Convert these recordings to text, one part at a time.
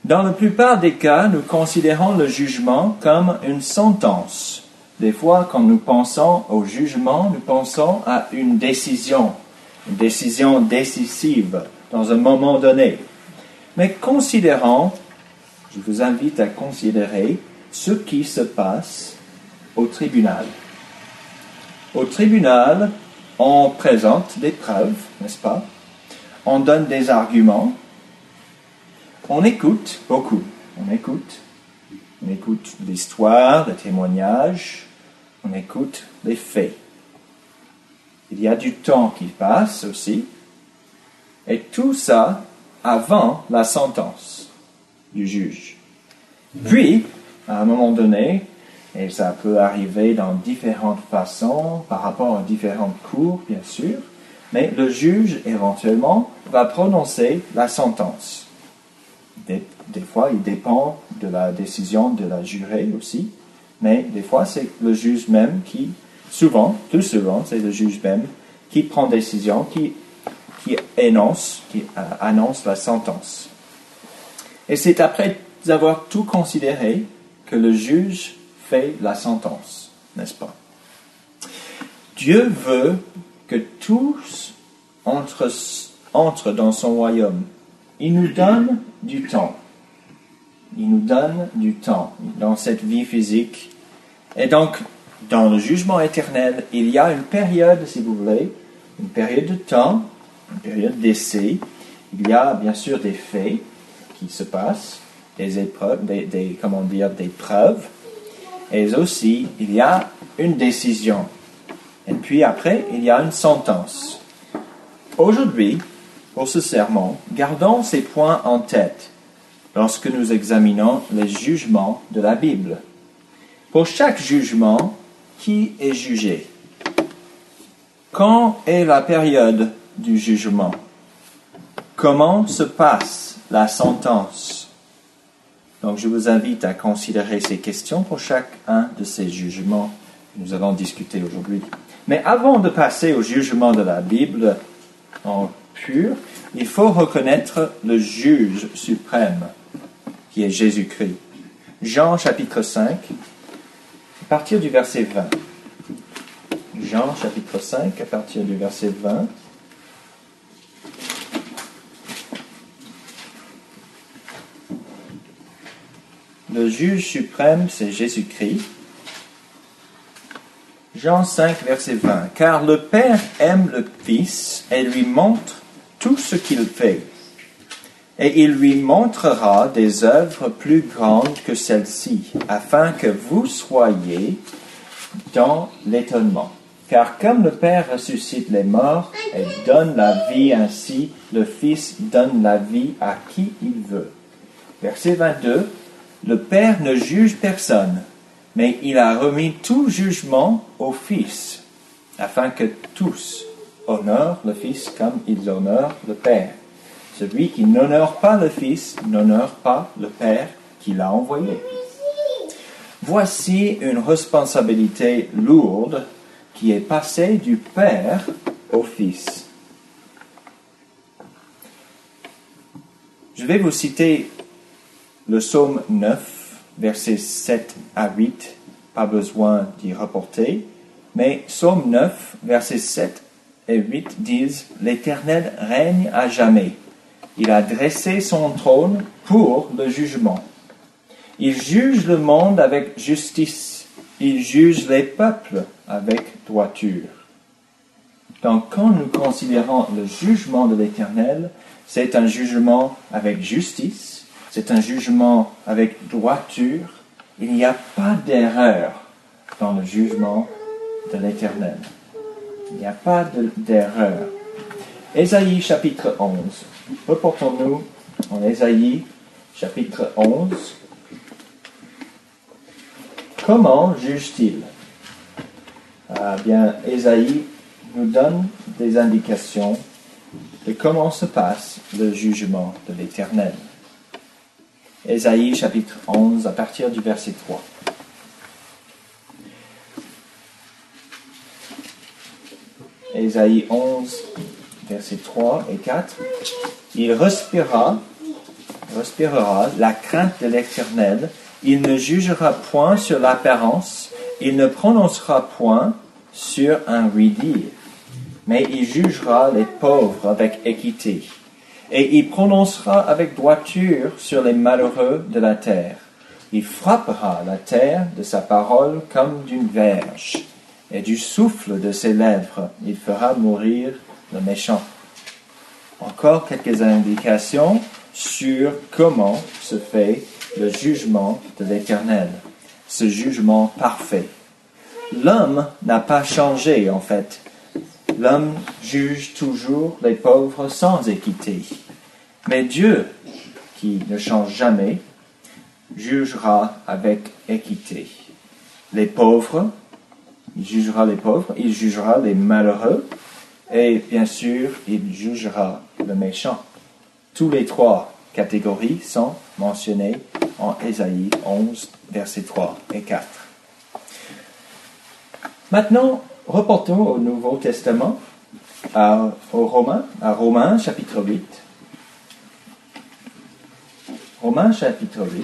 Dans la plupart des cas, nous considérons le jugement comme une sentence. Des fois, quand nous pensons au jugement, nous pensons à une décision décisive dans un moment donné. Mais considérons, je vous invite à considérer ce qui se passe au tribunal. Au tribunal, on présente des preuves, n'est-ce pas? On donne des arguments. On écoute beaucoup. On écoute l'histoire, les témoignages. On écoute les faits. Il y a du temps qui passe aussi. Et tout ça avant la sentence du juge. Puis, à un moment donné, et ça peut arriver dans différentes façons, par rapport à différentes cours, bien sûr, mais le juge, éventuellement, va prononcer la sentence. Des fois, il dépend de la décision de la jurée aussi, mais des fois, c'est le juge même qui, tout souvent, c'est le juge même qui prend décision, qui annonce la sentence. Et c'est après avoir tout considéré que le juge fait la sentence, n'est-ce pas? Dieu veut que tous entrent dans son royaume. Il nous donne du temps. Il nous donne du temps dans cette vie physique. Et donc, dans le jugement éternel, il y a une période, si vous voulez, une période de temps, une période d'essai. Il y a bien sûr des faits qui se passent, des épreuves, des preuves. Et aussi, il y a une décision. Et puis après, il y a une sentence. Aujourd'hui, pour ce sermon, gardons ces points en tête lorsque nous examinons les jugements de la Bible. Pour chaque jugement, qui est jugé? Quand est la période du jugement? Comment se passe la sentence? Donc, je vous invite à considérer ces questions pour chacun de ces jugements que nous allons discuter aujourd'hui. Mais avant de passer au jugement de la Bible en pur, il faut reconnaître le juge suprême, qui est Jésus-Christ. Jean chapitre 5, à partir du verset 20. Jean chapitre 5, à partir du verset 20. Le juge suprême, c'est Jésus-Christ. Jean 5, verset 20. « Car le Père aime le Fils et lui montre tout ce qu'il fait. Et il lui montrera des œuvres plus grandes que celles-ci, afin que vous soyez dans l'étonnement. Car comme le Père ressuscite les morts et donne la vie ainsi, le Fils donne la vie à qui il veut. » Verset 22. « Le Père ne juge personne, mais il a remis tout jugement au Fils, afin que tous honorent le Fils comme ils honorent le Père. Celui qui n'honore pas le Fils n'honore pas le Père qui l'a envoyé. » Voici une responsabilité lourde qui est passée du Père au Fils. Je vais vous citer le psaume 9, versets 7 à 8, pas besoin d'y reporter, mais psaume 9, versets 7 et 8 disent « L'Éternel règne à jamais. Il a dressé son trône pour le jugement. Il juge le monde avec justice. Il juge les peuples avec droiture. » Donc, quand nous considérons le jugement de l'Éternel, c'est un jugement avec justice, c'est un jugement avec droiture. Il n'y a pas d'erreur dans le jugement de l'Éternel. Il n'y a pas d'erreur. Ésaïe chapitre 11. Reportons-nous en Ésaïe chapitre 11. Comment juge-t-il? Bien, Ésaïe nous donne des indications de comment se passe le jugement de l'Éternel. Ésaïe chapitre 11 à partir du verset 3. Ésaïe 11, versets 3 et 4. Il respira respirera la crainte de l'Éternel. Il ne jugera point sur l'apparence, il ne prononcera point sur un oui-dire, mais il jugera les pauvres avec équité, et il prononcera avec droiture sur les malheureux de la terre. Il frappera la terre de sa parole comme d'une verge, et du souffle de ses lèvres, il fera mourir le méchant. Encore quelques indications sur comment se fait le jugement de l'Éternel, ce jugement parfait. L'homme n'a pas changé, en fait. L'homme juge toujours les pauvres sans équité. Mais Dieu, qui ne change jamais, jugera avec équité. Les pauvres, il jugera les pauvres, il jugera les malheureux, et bien sûr, il jugera le méchant. Tous les trois catégories sont mentionnées en Ésaïe 11, versets 3 et 4. Maintenant, reportons au Nouveau Testament, à Romains chapitre 8. Romains chapitre 8.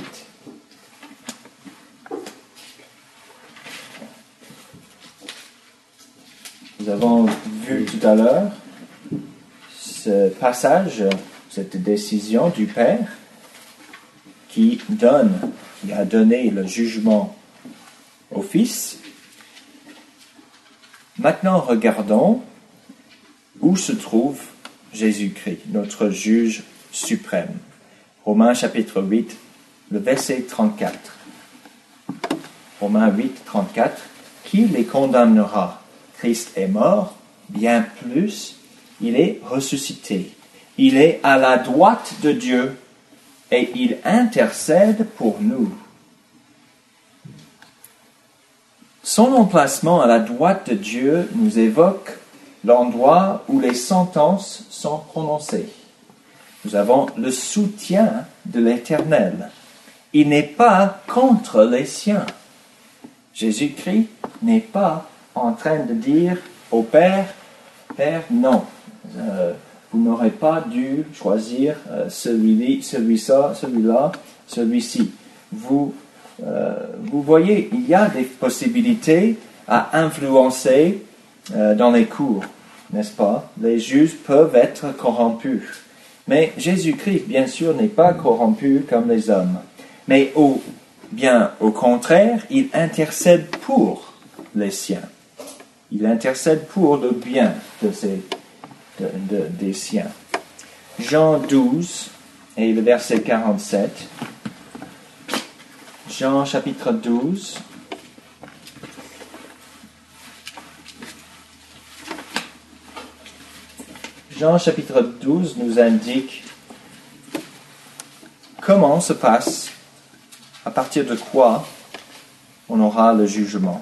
Nous avons vu tout à l'heure ce passage, cette décision du Père qui a donné le jugement au Fils. Maintenant, regardons où se trouve Jésus-Christ, notre juge suprême. Romains chapitre 8, le verset 34. Romains 8, 34. Qui les condamnera? Christ est mort, bien plus, il est ressuscité. Il est à la droite de Dieu et il intercède pour nous. Son emplacement à la droite de Dieu nous évoque l'endroit où les sentences sont prononcées. Nous avons le soutien de l'Éternel. Il n'est pas contre les siens. Jésus-Christ n'est pas en train de dire au Père, Père, non, vous n'aurez pas dû choisir celui-là, celui-ci. Vous voyez, il y a des possibilités à influencer dans les cours, n'est-ce pas? Les juges peuvent être corrompus. Mais Jésus-Christ, bien sûr, n'est pas corrompu comme les hommes. Mais au contraire, il intercède pour les siens. Il intercède pour le bien des siens. Jean 12 et le verset 47. Jean chapitre 12. Jean chapitre 12 nous indique comment se passe, à partir de quoi on aura le jugement.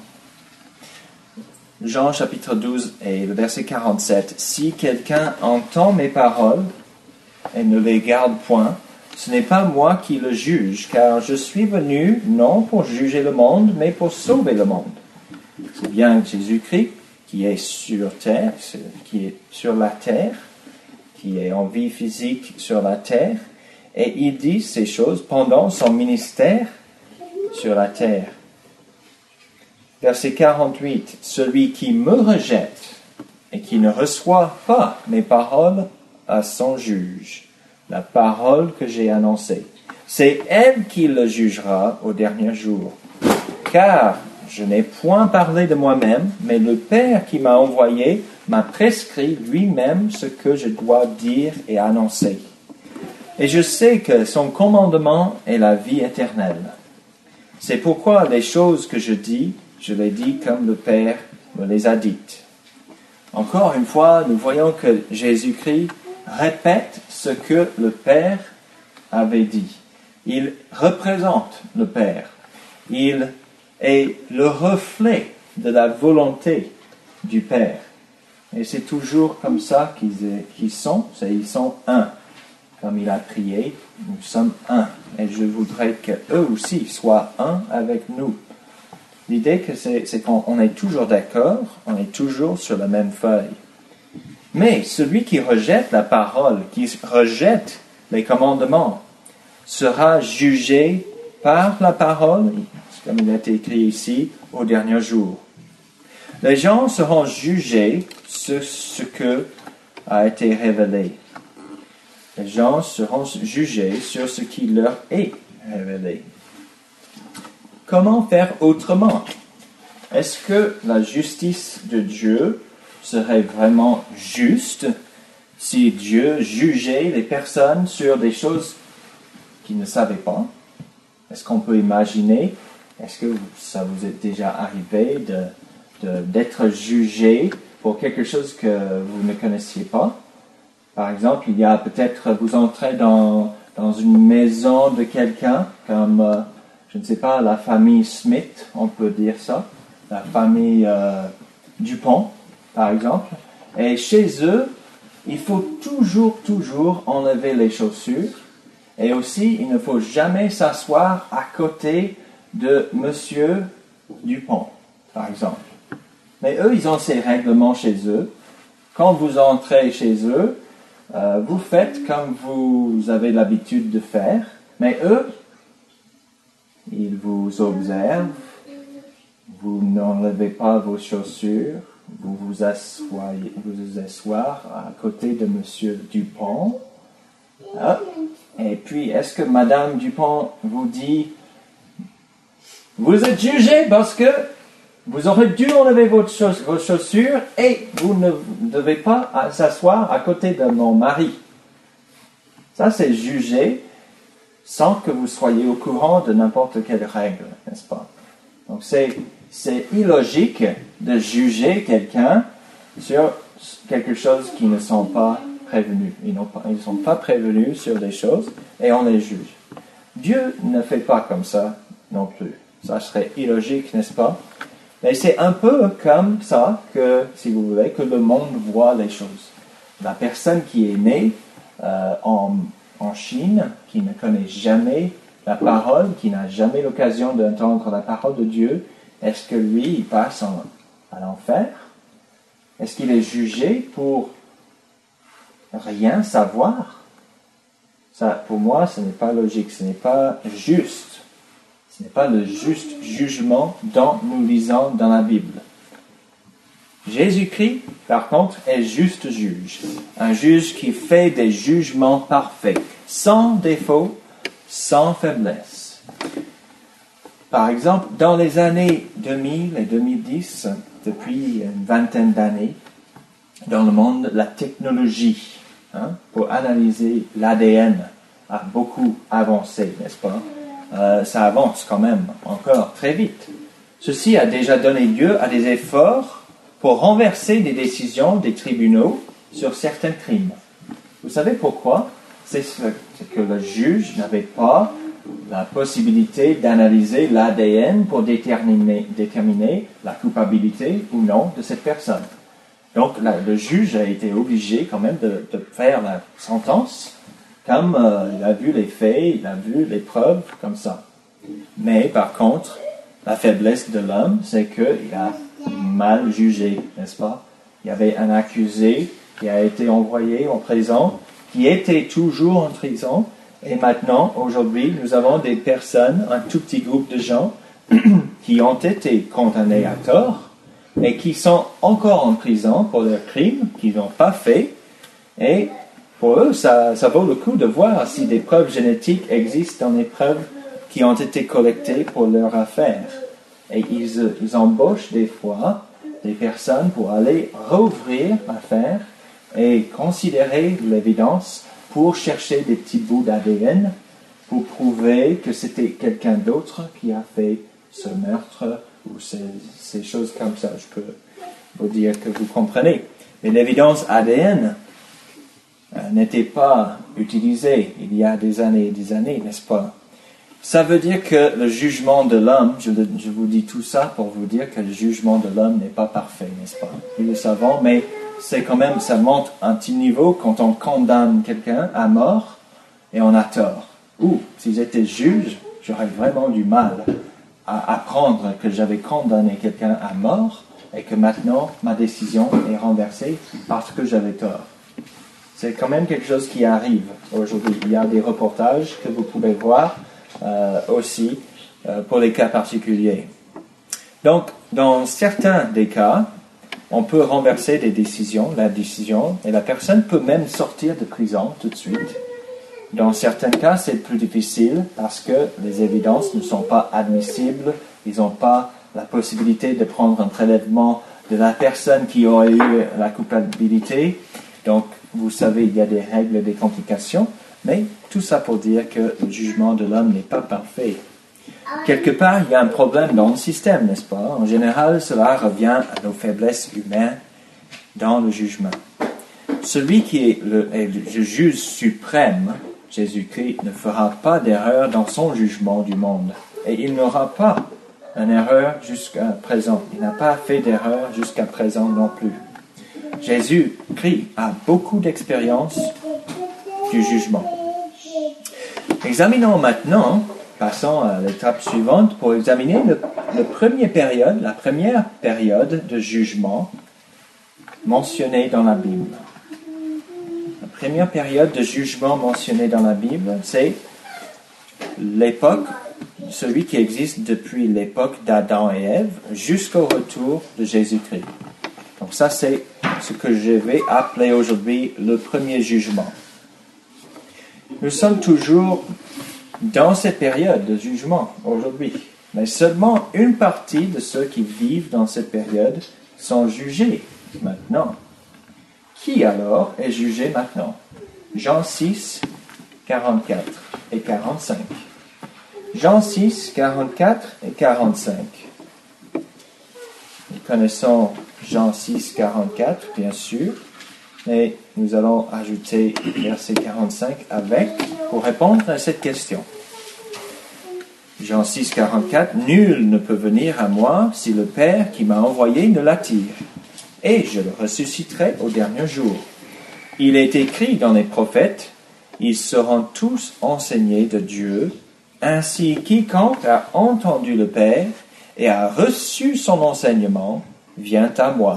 Jean chapitre 12 et le verset 47. Si quelqu'un entend mes paroles et ne les garde point, ce n'est pas moi qui le juge, car je suis venu non pour juger le monde, mais pour sauver le monde. C'est bien Jésus-Christ qui est sur terre, qui est sur la terre, qui est en vie physique sur la terre, et il dit ces choses pendant son ministère sur la terre. Verset 48, « Celui qui me rejette et qui ne reçoit pas mes paroles à son juge, la parole que j'ai annoncée, c'est elle qui le jugera au dernier jour. Car je n'ai point parlé de moi-même, mais le Père qui m'a envoyé m'a prescrit lui-même ce que je dois dire et annoncer. Et je sais que son commandement est la vie éternelle. C'est pourquoi les choses que je dis, je les dis comme le Père me les a dites. » Encore une fois, nous voyons que Jésus-Christ répète ce que le Père avait dit. Il représente le Père. Il est le reflet de la volonté du Père. Et c'est toujours comme ça qu'ils sont. Ils sont un. Comme il a prié, nous sommes un. Et je voudrais qu'eux aussi soient un avec nous. L'idée que c'est qu'on est toujours d'accord, on est toujours sur la même feuille. Mais celui qui rejette la parole, qui rejette les commandements, sera jugé par la parole, comme il a été écrit ici, au dernier jour. Les gens seront jugés sur ce que a été révélé. Les gens seront jugés sur ce qui leur est révélé. Comment faire autrement? Est-ce que la justice de Dieu serait vraiment juste si Dieu jugeait les personnes sur des choses qu'ils ne savaient pas? Est-ce qu'on peut imaginer, est-ce que ça vous est déjà arrivé d'être jugé pour quelque chose que vous ne connaissiez pas? Par exemple, il y a peut-être, vous entrez dans une maison de quelqu'un, comme, je ne sais pas, la famille Smith, on peut dire ça, la famille Dupont, par exemple. Et chez eux, il faut toujours enlever les chaussures. Et aussi, il ne faut jamais s'asseoir à côté de Monsieur Dupont, par exemple. Mais eux, ils ont ces règlements chez eux. Quand vous entrez chez eux, vous faites comme vous avez l'habitude de faire. Mais eux, ils vous observent. Vous n'enlevez pas vos chaussures. Vous vous asseoir à côté de Monsieur Dupont. Ah. Et puis, est-ce que Madame Dupont vous dit « Vous êtes jugé parce que vous aurez dû enlever vos chaussures et vous ne devez pas s'asseoir à côté de mon mari. » Ça, c'est jugé sans que vous soyez au courant de n'importe quelle règle, n'est-ce pas? Donc, c'est illogique de juger quelqu'un sur quelque chose qui ne sont pas prévenus. Ils ne sont pas prévenus sur des choses et on les juge. Dieu ne fait pas comme ça non plus. Ça serait illogique, n'est-ce pas? Mais c'est un peu comme ça que, si vous voulez, que le monde voit les choses. La personne qui est née en Chine, qui ne connaît jamais la parole, qui n'a jamais l'occasion d'entendre la parole de Dieu, est-ce que lui, il passe à l'enfer? Est-ce qu'il est jugé pour rien savoir? Ça, pour moi, ce n'est pas logique, ce n'est pas juste. Ce n'est pas le juste jugement dont nous lisons dans la Bible. Jésus-Christ, par contre, est juste juge. Un juge qui fait des jugements parfaits, sans défaut, sans faiblesse. Par exemple, dans les années 2000 et 2010, depuis une vingtaine d'années, dans le monde, la technologie pour analyser l'ADN a beaucoup avancé, n'est-ce pas? Ça avance quand même encore très vite. Ceci a déjà donné lieu à des efforts pour renverser des décisions des tribunaux sur certains crimes. Vous savez pourquoi? C'est que le juge n'avait pas la possibilité d'analyser l'ADN pour déterminer la culpabilité ou non de cette personne. Donc, le juge a été obligé quand même de faire la sentence comme il a vu les faits, il a vu les preuves comme ça. Mais par contre, la faiblesse de l'homme, c'est qu'il a mal jugé, n'est-ce pas? Il y avait un accusé qui a été envoyé en prison, qui était toujours en prison, et maintenant, aujourd'hui, nous avons des personnes, un tout petit groupe de gens, qui ont été condamnés à tort, et qui sont encore en prison pour leurs crimes qu'ils n'ont pas fait. Et pour eux, ça vaut le coup de voir si des preuves génétiques existent dans les preuves qui ont été collectées pour leur affaire. Et ils embauchent des fois des personnes pour aller rouvrir l'affaire et considérer l'évidence pour chercher des petits bouts d'ADN pour prouver que c'était quelqu'un d'autre qui a fait ce meurtre ou ces choses comme ça. Je peux vous dire que vous comprenez. Mais l'évidence ADN n'était pas utilisée il y a des années, n'est-ce pas? Ça veut dire que le jugement de l'homme, je vous dis tout ça pour vous dire que le jugement de l'homme n'est pas parfait, n'est-ce pas? Nous le savons, mais c'est quand même, ça monte un petit niveau quand on condamne quelqu'un à mort et on a tort. Ou, si j'étais juge, j'aurais vraiment du mal à apprendre que j'avais condamné quelqu'un à mort et que maintenant ma décision est renversée parce que j'avais tort. c'est quand même quelque chose qui arrive aujourd'hui. Il y a des reportages que vous pouvez voir aussi pour les cas particuliers. Donc, dans certains des cas, on peut renverser la décision, et la personne peut même sortir de prison tout de suite. Dans certains cas, c'est plus difficile parce que les évidences ne sont pas admissibles. Ils n'ont pas la possibilité de prendre un prélèvement de la personne qui aurait eu la culpabilité. Donc, vous savez, il y a des règles et des complications, mais tout ça pour dire que le jugement de l'homme n'est pas parfait. Quelque part, il y a un problème dans le système, n'est-ce pas? En général, cela revient à nos faiblesses humaines dans le jugement. Celui qui est le juge suprême, Jésus-Christ, ne fera pas d'erreur dans son jugement du monde. Et il n'aura pas une erreur jusqu'à présent. Il n'a pas fait d'erreur jusqu'à présent non plus. Jésus-Christ a beaucoup d'expérience du jugement. Examinons maintenant, passons à l'étape suivante pour examiner la première période de jugement mentionnée dans la Bible. La première période de jugement mentionnée dans la Bible, c'est l'époque, celui qui existe depuis l'époque d'Adam et Ève jusqu'au retour de Jésus-Christ. Donc ça, c'est ce que je vais appeler aujourd'hui le premier jugement. Nous sommes toujours dans cette période de jugement aujourd'hui, mais seulement une partie de ceux qui vivent dans cette période sont jugés maintenant. Qui alors est jugé maintenant? Jean 6, 44 et 45. Jean 6, 44 et 45. Nous connaissons Jean 6, 44, bien sûr, mais nous allons ajouter verset 45 avec pour répondre à cette question. Jean 6, 44, « Nul ne peut venir à moi si le Père qui m'a envoyé ne l'attire, et je le ressusciterai au dernier jour. Il est écrit dans les prophètes, ils seront tous enseignés de Dieu, ainsi quiconque a entendu le Père et a reçu son enseignement vient à moi. »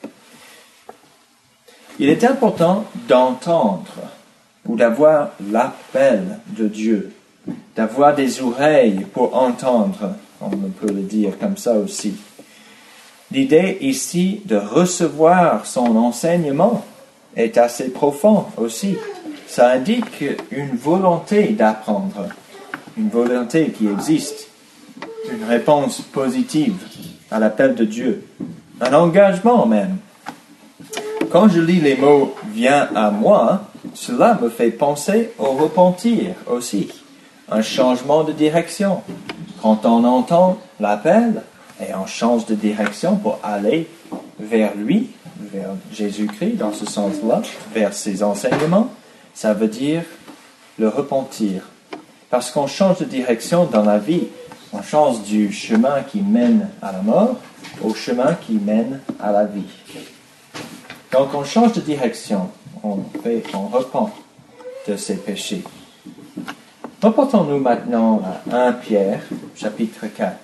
Il est important d'entendre ou d'avoir l'appel de Dieu, d'avoir des oreilles pour entendre, on peut le dire comme ça aussi. L'idée ici de recevoir son enseignement est assez profond aussi. Ça indique une volonté d'apprendre, une volonté qui existe, une réponse positive à l'appel de Dieu, un engagement même. Quand je lis les mots « viens à moi », cela me fait penser au repentir aussi, un changement de direction. Quand on entend l'appel et on change de direction pour aller vers lui, vers Jésus-Christ dans ce sens-là, vers ses enseignements, ça veut dire le repentir. Parce qu'on change de direction dans la vie, on change du chemin qui mène à la mort au chemin qui mène à la vie. Donc on change de direction, on repent de ses péchés. Reportons-nous maintenant à 1 Pierre, chapitre 4.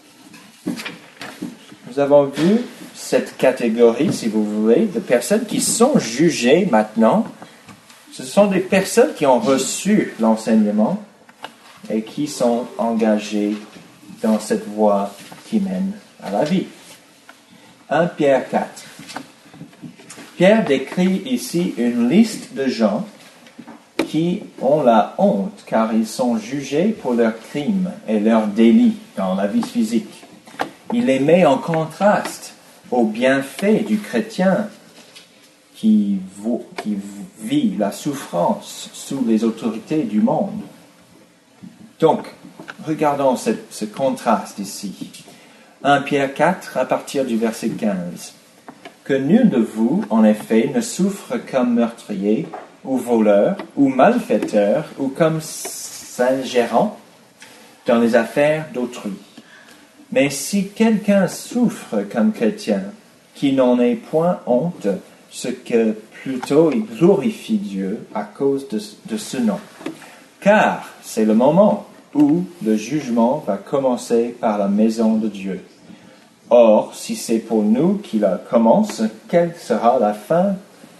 Nous avons vu cette catégorie, si vous voulez, de personnes qui sont jugées maintenant. Ce sont des personnes qui ont reçu l'enseignement et qui sont engagées dans cette voie qui mène à la vie. 1 Pierre 4. Pierre décrit ici une liste de gens qui ont la honte car ils sont jugés pour leurs crimes et leurs délits dans la vie physique. Il les met en contraste aux bienfaits du chrétien qui vit la souffrance sous les autorités du monde. Donc, regardons ce contraste ici. 1 Pierre 4 à partir du verset 15. Que nul de vous, en effet, ne souffre comme meurtrier, ou voleur, ou malfaiteur, ou comme s'ingérant dans les affaires d'autrui. Mais si quelqu'un souffre comme chrétien, qu'il n'en ait point honte, ce que plutôt il glorifie Dieu à cause de ce nom. Car c'est le moment où le jugement va commencer par la maison de Dieu. Or, si c'est pour nous qu'il commence, quelle sera la fin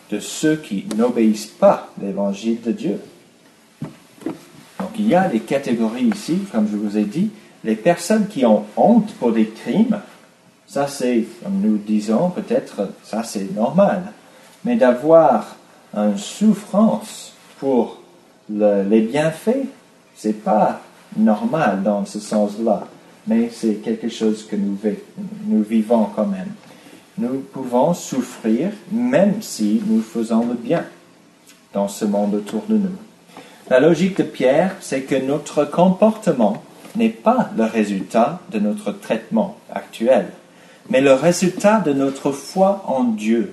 de ceux qui n'obéissent pas à l'évangile de Dieu. Donc il y a des catégories ici, comme je vous ai dit, les personnes qui ont honte pour des crimes, ça c'est, comme nous disons, peut-être, ça c'est normal. Mais d'avoir une souffrance pour les bienfaits, c'est pas normal dans ce sens-là. Mais c'est quelque chose que nous vivons quand même. Nous pouvons souffrir même si nous faisons le bien dans ce monde autour de nous. La logique de Pierre, c'est que notre comportement n'est pas le résultat de notre traitement actuel, mais le résultat de notre foi en Dieu,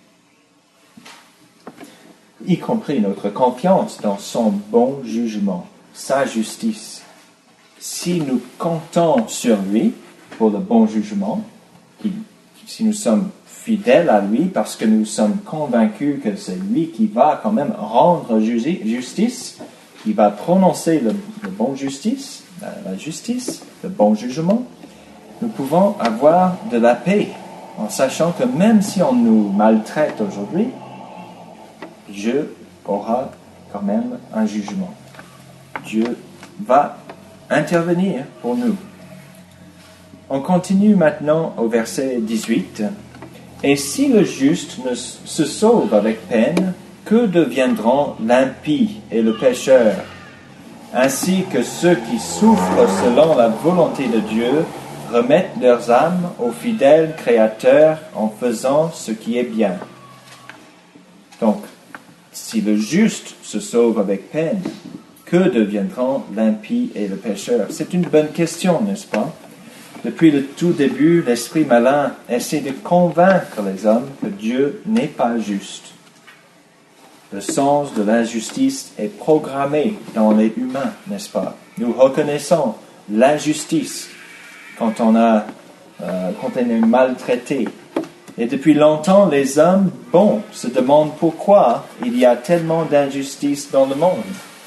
y compris notre confiance dans son bon jugement, sa justice. Si nous comptons sur lui pour le bon jugement, si nous sommes fidèles à lui parce que nous sommes convaincus que c'est lui qui va quand même rendre justice, qui va prononcer le bon justice, la justice, le bon jugement, nous pouvons avoir de la paix en sachant que même si on nous maltraite aujourd'hui, Dieu aura quand même un jugement. Dieu va intervenir pour nous. On continue maintenant au verset 18. « Et si le juste se sauve avec peine, que deviendront l'impie et le pécheur, ainsi que ceux qui souffrent selon la volonté de Dieu remettent leurs âmes au fidèle Créateur en faisant ce qui est bien. » Donc, si le juste se sauve avec peine, que deviendront l'impie et le pécheur? C'est une bonne question, n'est-ce pas? Depuis le tout début, l'esprit malin essaie de convaincre les hommes que Dieu n'est pas juste. Le sens de l'injustice est programmé dans les humains, n'est-ce pas? Nous reconnaissons l'injustice quand on est maltraité. Et depuis longtemps, les hommes bons se demandent pourquoi il y a tellement d'injustice dans le monde.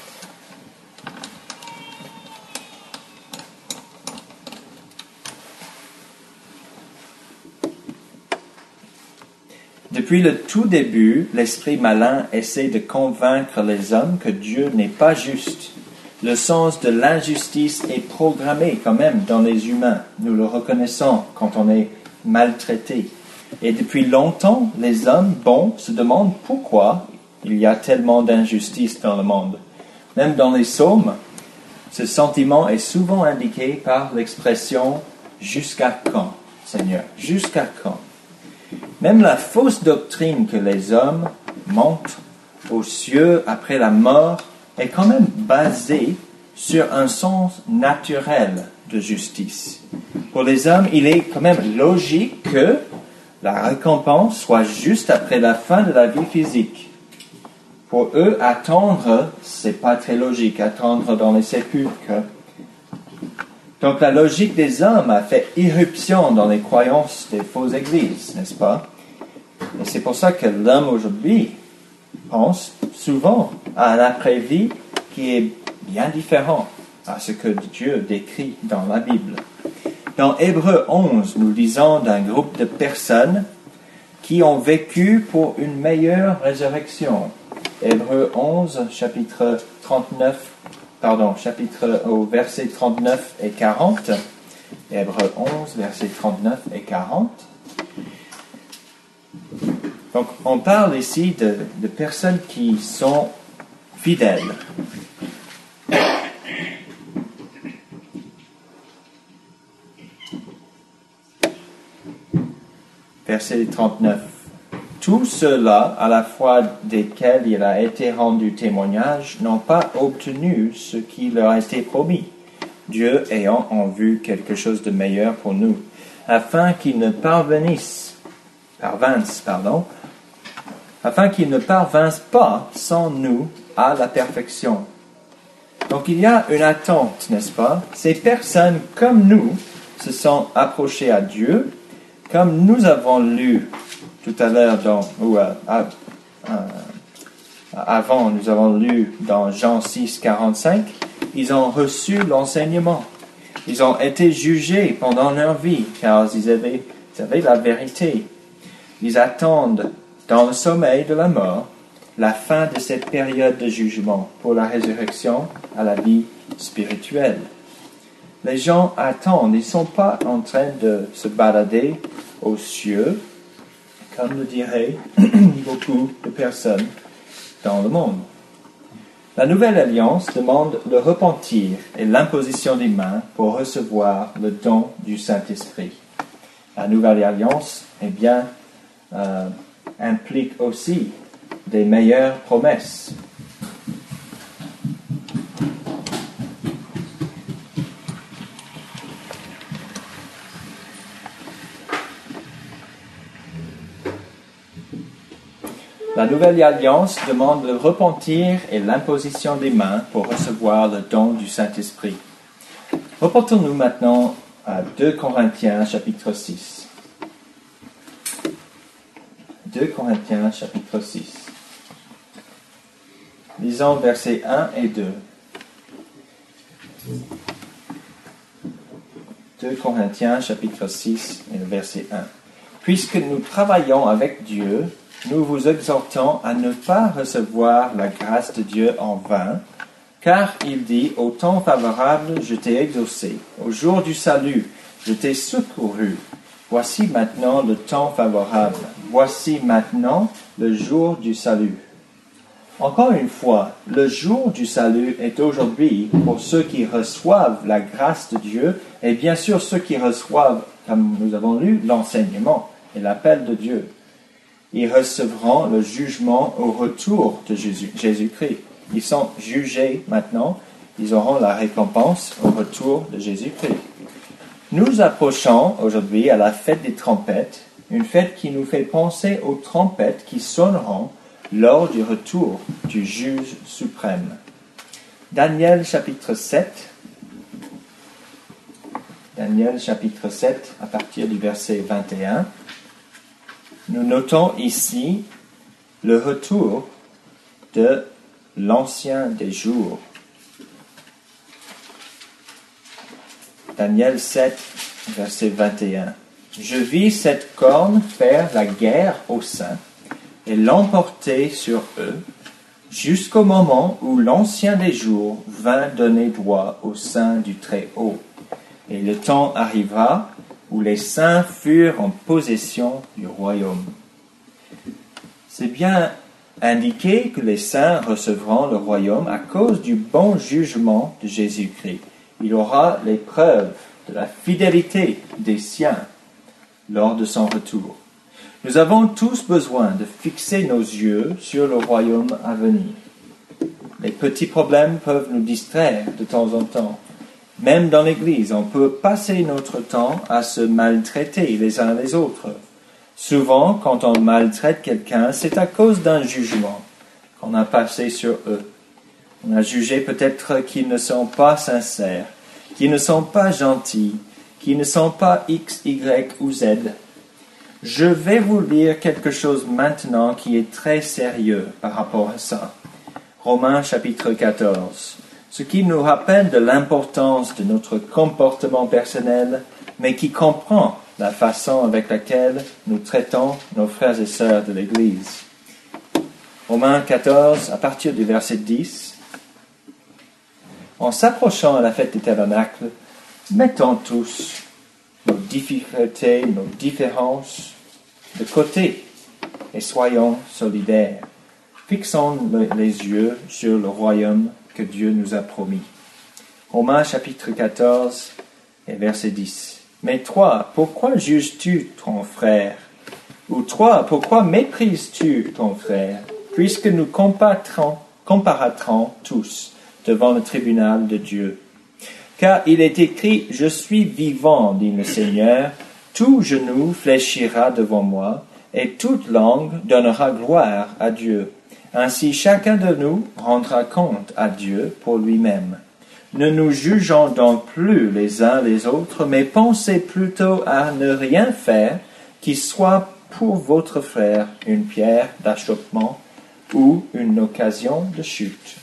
Depuis le tout début, l'esprit malin essaie de convaincre les hommes que Dieu n'est pas juste. Le sens de l'injustice est programmé quand même dans les humains. Nous le reconnaissons quand on est maltraité. Et depuis longtemps, les hommes bons se demandent pourquoi il y a tellement d'injustice dans le monde. Même dans les psaumes, ce sentiment est souvent indiqué par l'expression « jusqu'à quand, Seigneur, jusqu'à quand ?» Même la fausse doctrine que les hommes montent aux cieux après la mort est quand même basée sur un sens naturel de justice. Pour les hommes, il est quand même logique que la récompense soit juste après la fin de la vie physique. Pour eux, attendre, c'est pas très logique, attendre dans les sépulcres. Donc la logique des hommes a fait irruption dans les croyances des fausses églises, n'est-ce pas? Et c'est pour ça que l'homme aujourd'hui pense souvent à un après-vie qui est bien différent à ce que Dieu décrit dans la Bible. Dans Hébreux 11, nous lisons d'un groupe de personnes qui ont vécu pour une meilleure résurrection. Hébreux 11, chapitre au verset 39 et 40. Hébreux 11, versets 39 et 40. Donc, on parle ici de personnes qui sont fidèles. Verset 39. Tous ceux-là, à la fois desquels il a été rendu témoignage, n'ont pas obtenu ce qui leur a été promis, Dieu ayant en vue quelque chose de meilleur pour nous, afin qu'ils ne parvinssent pas sans nous à la perfection. Donc il y a une attente, n'est-ce pas? Ces personnes comme nous se sont approchées à Dieu, comme nous avons lu tout à l'heure avant, nous avons lu dans Jean 6, 45, ils ont reçu l'enseignement. Ils ont été jugés pendant leur vie, car ils avaient la vérité. Ils attendent dans le sommeil de la mort, la fin de cette période de jugement pour la résurrection à la vie spirituelle. Les gens attendent, ils ne sont pas en train de se balader aux cieux, comme le diraient beaucoup de personnes dans le monde. La Nouvelle Alliance demande le repentir et l'imposition des mains pour recevoir le don du Saint-Esprit. La Nouvelle Alliance, implique aussi des meilleures promesses. La Nouvelle Alliance demande le repentir et l'imposition des mains pour recevoir le don du Saint-Esprit. Reportons-nous maintenant à 2 Corinthiens chapitre 6. 2 Corinthiens chapitre 6. Lisons versets 1 et 2. 2 Corinthiens chapitre 6 et le verset 1. Puisque nous travaillons avec Dieu, nous vous exhortons à ne pas recevoir la grâce de Dieu en vain, car il dit, au temps favorable, je t'ai exaucé, au jour du salut, je t'ai secouru. Voici maintenant le temps favorable, voici maintenant le jour du salut. Encore une fois, le jour du salut est aujourd'hui pour ceux qui reçoivent la grâce de Dieu et bien sûr ceux qui reçoivent, comme nous avons lu, l'enseignement et l'appel de Dieu. Ils recevront le jugement au retour de Jésus-Christ. Ils sont jugés maintenant, ils auront la récompense au retour de Jésus-Christ. Nous approchons aujourd'hui à la fête des trompettes, une fête qui nous fait penser aux trompettes qui sonneront lors du retour du juge suprême. Daniel chapitre 7. Daniel chapitre 7 à partir du verset 21. Nous notons ici le retour de l'Ancien des jours. Daniel 7, verset 21. Je vis cette corne faire la guerre aux saints et l'emporter sur eux, jusqu'au moment où l'Ancien des jours vint donner droit aux saints du Très-Haut. Et le temps arriva où les saints furent en possession du royaume. C'est bien indiqué que les saints recevront le royaume à cause du bon jugement de Jésus-Christ. Il aura les preuves de la fidélité des siens lors de son retour. Nous avons tous besoin de fixer nos yeux sur le royaume à venir. Les petits problèmes peuvent nous distraire de temps en temps. Même dans l'Église, on peut passer notre temps à se maltraiter les uns les autres. Souvent, quand on maltraite quelqu'un, c'est à cause d'un jugement qu'on a passé sur eux. On a jugé peut-être qu'ils ne sont pas sincères, qu'ils ne sont pas gentils, qu'ils ne sont pas X, Y ou Z. Je vais vous lire quelque chose maintenant qui est très sérieux par rapport à ça. Romains chapitre 14. Ce qui nous rappelle de l'importance de notre comportement personnel, mais qui comprend la façon avec laquelle nous traitons nos frères et sœurs de l'Église. Romains 14, à partir du verset 10. En s'approchant à la fête des tabernacles, mettons tous nos difficultés, nos différences de côté et soyons solidaires. Fixons les yeux sur le royaume que Dieu nous a promis. Romains chapitre 14 et verset 10. Mais toi, pourquoi juges-tu ton frère? Ou toi, pourquoi méprises-tu ton frère? Puisque nous comparaîtrons tous devant le tribunal de Dieu. Car il est écrit, je suis vivant, dit le Seigneur, tout genou fléchira devant moi, et toute langue donnera gloire à Dieu. Ainsi chacun de nous rendra compte à Dieu pour lui-même. Ne nous jugeons donc plus les uns les autres, mais pensez plutôt à ne rien faire qui soit pour votre frère une pierre d'achoppement ou une occasion de chute.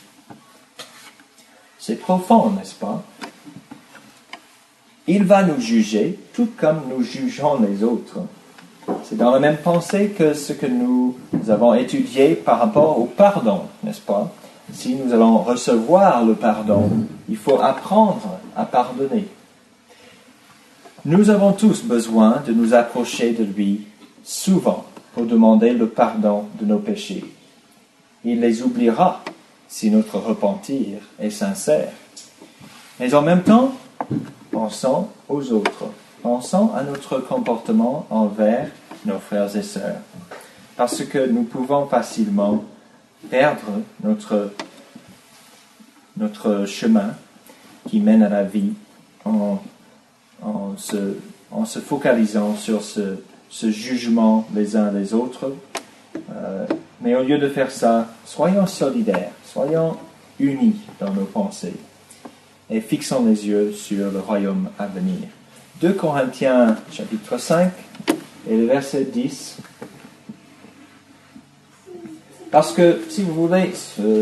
C'est profond, n'est-ce pas? Il va nous juger tout comme nous jugeons les autres. C'est dans la même pensée que ce que nous avons étudié par rapport au pardon, n'est-ce pas? Si nous allons recevoir le pardon, il faut apprendre à pardonner. Nous avons tous besoin de nous approcher de lui souvent pour demander le pardon de nos péchés. Il les oubliera si notre repentir est sincère. Mais en même temps, pensons aux autres. Pensons à notre comportement envers nos frères et sœurs. Parce que nous pouvons facilement perdre notre chemin qui mène à la vie en se focalisant sur ce jugement les uns les autres. Mais au lieu de faire ça, soyons solidaires, soyons unis dans nos pensées et fixons les yeux sur le royaume à venir. 2 Corinthiens chapitre 5 et le verset 10. Parce que, si vous voulez,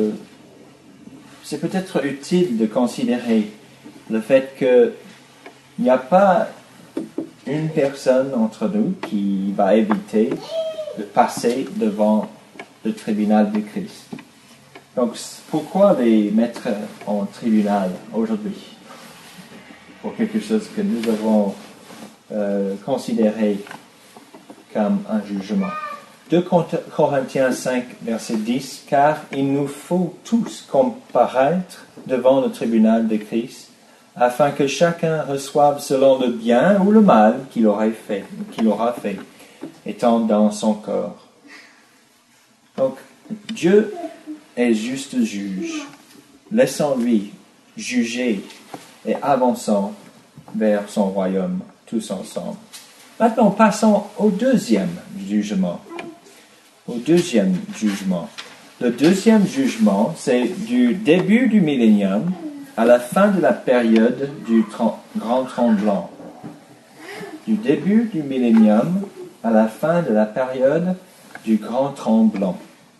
c'est peut-être utile de considérer le fait qu'il n'y a pas une personne entre nous qui va éviter de passer devant le tribunal de Christ. Donc, pourquoi les mettre en tribunal aujourd'hui? Pour quelque chose que nous avons considéré comme un jugement. 2 Corinthiens 5, verset 10, « Car il nous faut tous comparaître devant le tribunal de Christ, afin que chacun reçoive selon le bien ou le mal qu'il aura fait, étant dans son corps. » Donc, Dieu est juste juge. Laissons-lui juger et avançons vers son royaume tous ensemble. Maintenant, passons au deuxième jugement. Le deuxième jugement, c'est du début du millénium à la fin de la période du grand tremblement. Du début du millénium à la fin de la période du grand tremblement.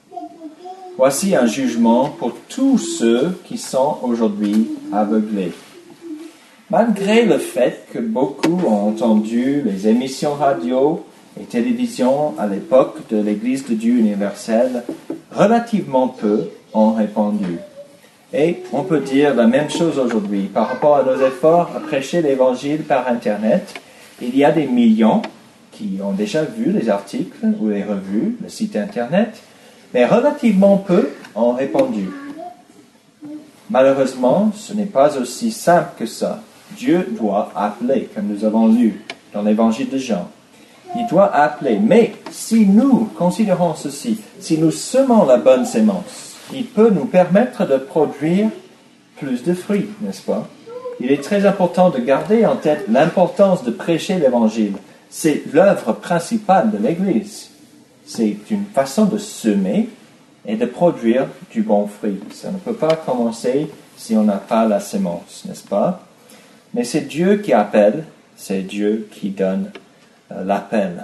Voici un jugement pour tous ceux qui sont aujourd'hui aveuglés. Malgré le fait que beaucoup ont entendu les émissions radio et télévision à l'époque de l'Église de Dieu universelle, relativement peu ont répondu. Et on peut dire la même chose aujourd'hui. Par rapport à nos efforts à prêcher l'Évangile par Internet, il y a des millions qui ont déjà vu les articles ou les revues, le site Internet, mais relativement peu ont répondu. Malheureusement, ce n'est pas aussi simple que ça. Dieu doit appeler, comme nous avons lu dans l'Évangile de Jean. Il doit appeler. Mais si nous considérons ceci, si nous semons la bonne sémence, il peut nous permettre de produire plus de fruits, n'est-ce pas? Il est très important de garder en tête l'importance de prêcher l'Évangile. C'est l'œuvre principale de l'Église. C'est une façon de semer et de produire du bon fruit. Ça ne peut pas commencer si on n'a pas la sémence, n'est-ce pas? Mais c'est Dieu qui appelle, c'est Dieu qui donne l'appel.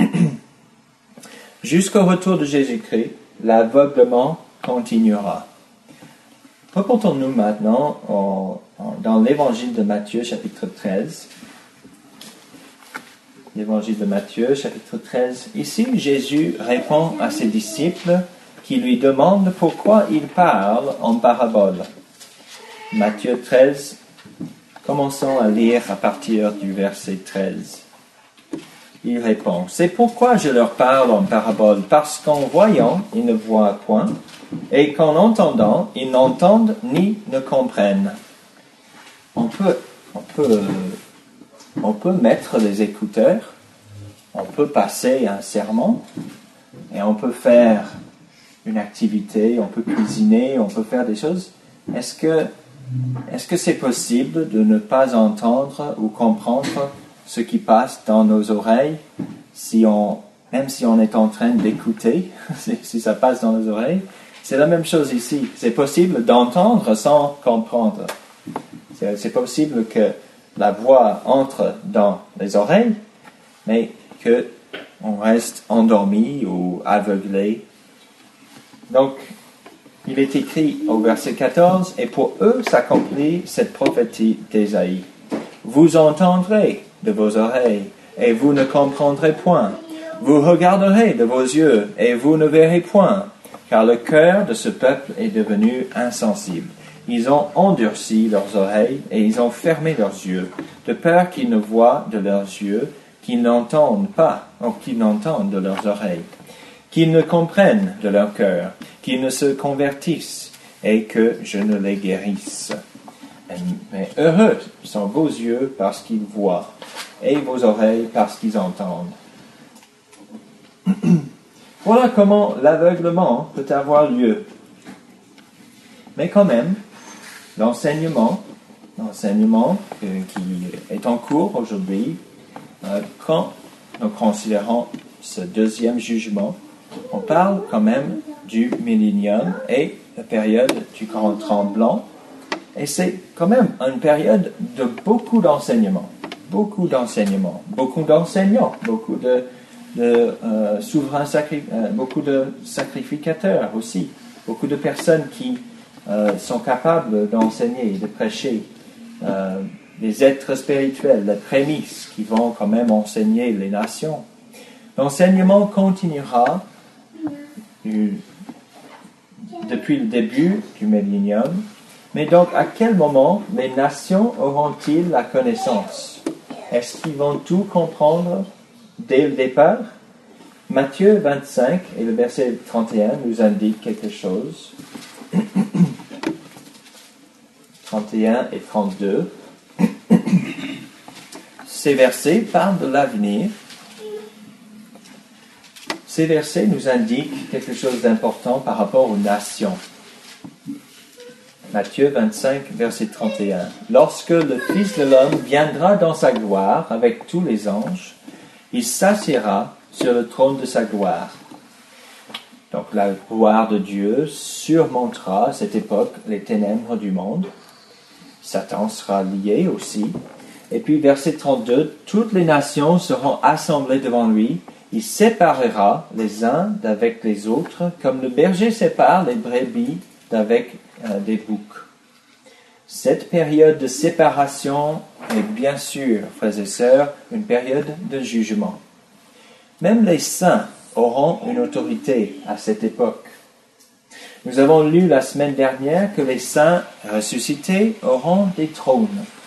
Jusqu'au retour de Jésus-Christ, l'aveuglement continuera. Reportons-nous maintenant dans l'Évangile de Matthieu, chapitre 13. L'Évangile de Matthieu, chapitre 13. Ici, Jésus répond à ses disciples qui lui demandent pourquoi il parle en parabole. Matthieu 13, commençons à lire à partir du verset 13. Il répond, « C'est pourquoi je leur parle en parabole, parce qu'en voyant, ils ne voient point, et qu'en entendant, ils n'entendent ni ne comprennent. » On peut mettre des écouteurs, on peut passer un sermon, et on peut faire une activité, on peut cuisiner, on peut faire des choses. Est-ce que c'est possible de ne pas entendre ou comprendre ce qui passe dans nos oreilles, même si on est en train d'écouter, si ça passe dans nos oreilles? C'est la même chose ici. C'est possible d'entendre sans comprendre. C'est possible que la voix entre dans les oreilles, mais qu'on reste endormi ou aveuglé. Donc, il est écrit au verset 14, « Et pour eux s'accomplit cette prophétie d'Ésaïe. Vous entendrez de vos oreilles, et vous ne comprendrez point. Vous regarderez de vos yeux et vous ne verrez point, car le cœur de ce peuple est devenu insensible. Ils ont endurci leurs oreilles et ils ont fermé leurs yeux, de peur qu'ils ne voient de leurs yeux, qu'ils n'entendent pas, ou qu'ils n'entendent de leurs oreilles, qu'ils ne comprennent de leur cœur, qu'ils ne se convertissent et que je ne les guérisse. Mais heureux sont vos yeux parce qu'ils voient et vos oreilles parce qu'ils entendent. Voilà comment l'aveuglement peut avoir lieu. Mais quand même, l'enseignement qui est en cours aujourd'hui, quand nous considérons ce deuxième jugement, on parle quand même du millénium et la période du grand tremblement. Et c'est quand même une période de beaucoup d'enseignements, beaucoup d'enseignants, beaucoup de souverains, beaucoup de sacrificateurs aussi, beaucoup de personnes qui sont capables d'enseigner, de prêcher, des êtres spirituels, les prémices qui vont quand même enseigner les nations. L'enseignement continuera depuis le début du millénium, mais donc à quel moment les nations auront-ils la connaissance? Est-ce qu'ils vont tout comprendre dès le départ? Matthieu 25 et le verset 31 nous indiquent quelque chose. 31 et 32. Ces versets parlent de l'avenir. Ces versets nous indiquent quelque chose d'important par rapport aux nations. Matthieu 25, verset 31. Lorsque le Fils de l'homme viendra dans sa gloire avec tous les anges, il s'assiera sur le trône de sa gloire. Donc la gloire de Dieu surmontera à cette époque les ténèbres du monde. Satan sera lié aussi. Et puis verset 32, toutes les nations seront assemblées devant lui. Il séparera les uns d'avec les autres, comme le berger sépare les brebis d'avec des boucs. Cette période de séparation est bien sûr, frères et sœurs, une période de jugement. Même les saints auront une autorité à cette époque. Nous avons lu la semaine dernière que les saints ressuscités auront des trônes.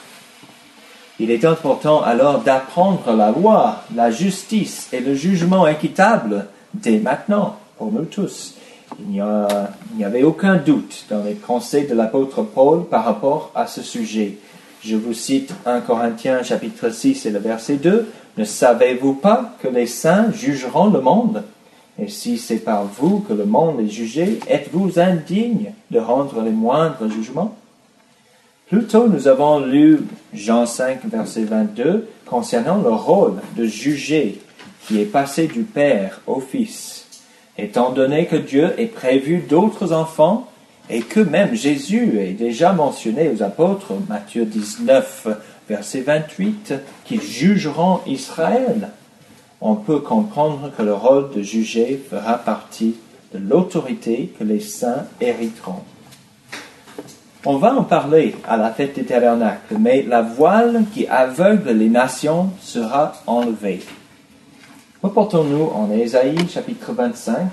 Il est important alors d'apprendre la loi, la justice et le jugement équitable dès maintenant, pour nous tous. Il n'y avait aucun doute dans les pensées de l'apôtre Paul par rapport à ce sujet. Je vous cite 1 Corinthiens chapitre 6 et le verset 2. « Ne savez-vous pas que les saints jugeront le monde? Et si c'est par vous que le monde est jugé, êtes-vous indignes de rendre les moindres jugements ?» Plus tôt, nous avons lu Jean 5, verset 22, concernant le rôle de juger qui est passé du Père au Fils. Étant donné que Dieu ait prévu d'autres enfants et que même Jésus est déjà mentionné aux apôtres, Matthieu 19, verset 28, qui jugeront Israël, on peut comprendre que le rôle de juger fera partie de l'autorité que les saints hériteront. On va en parler à la fête des tabernacles, mais la voile qui aveugle les nations sera enlevée. Reportons-nous en Ésaïe chapitre 25.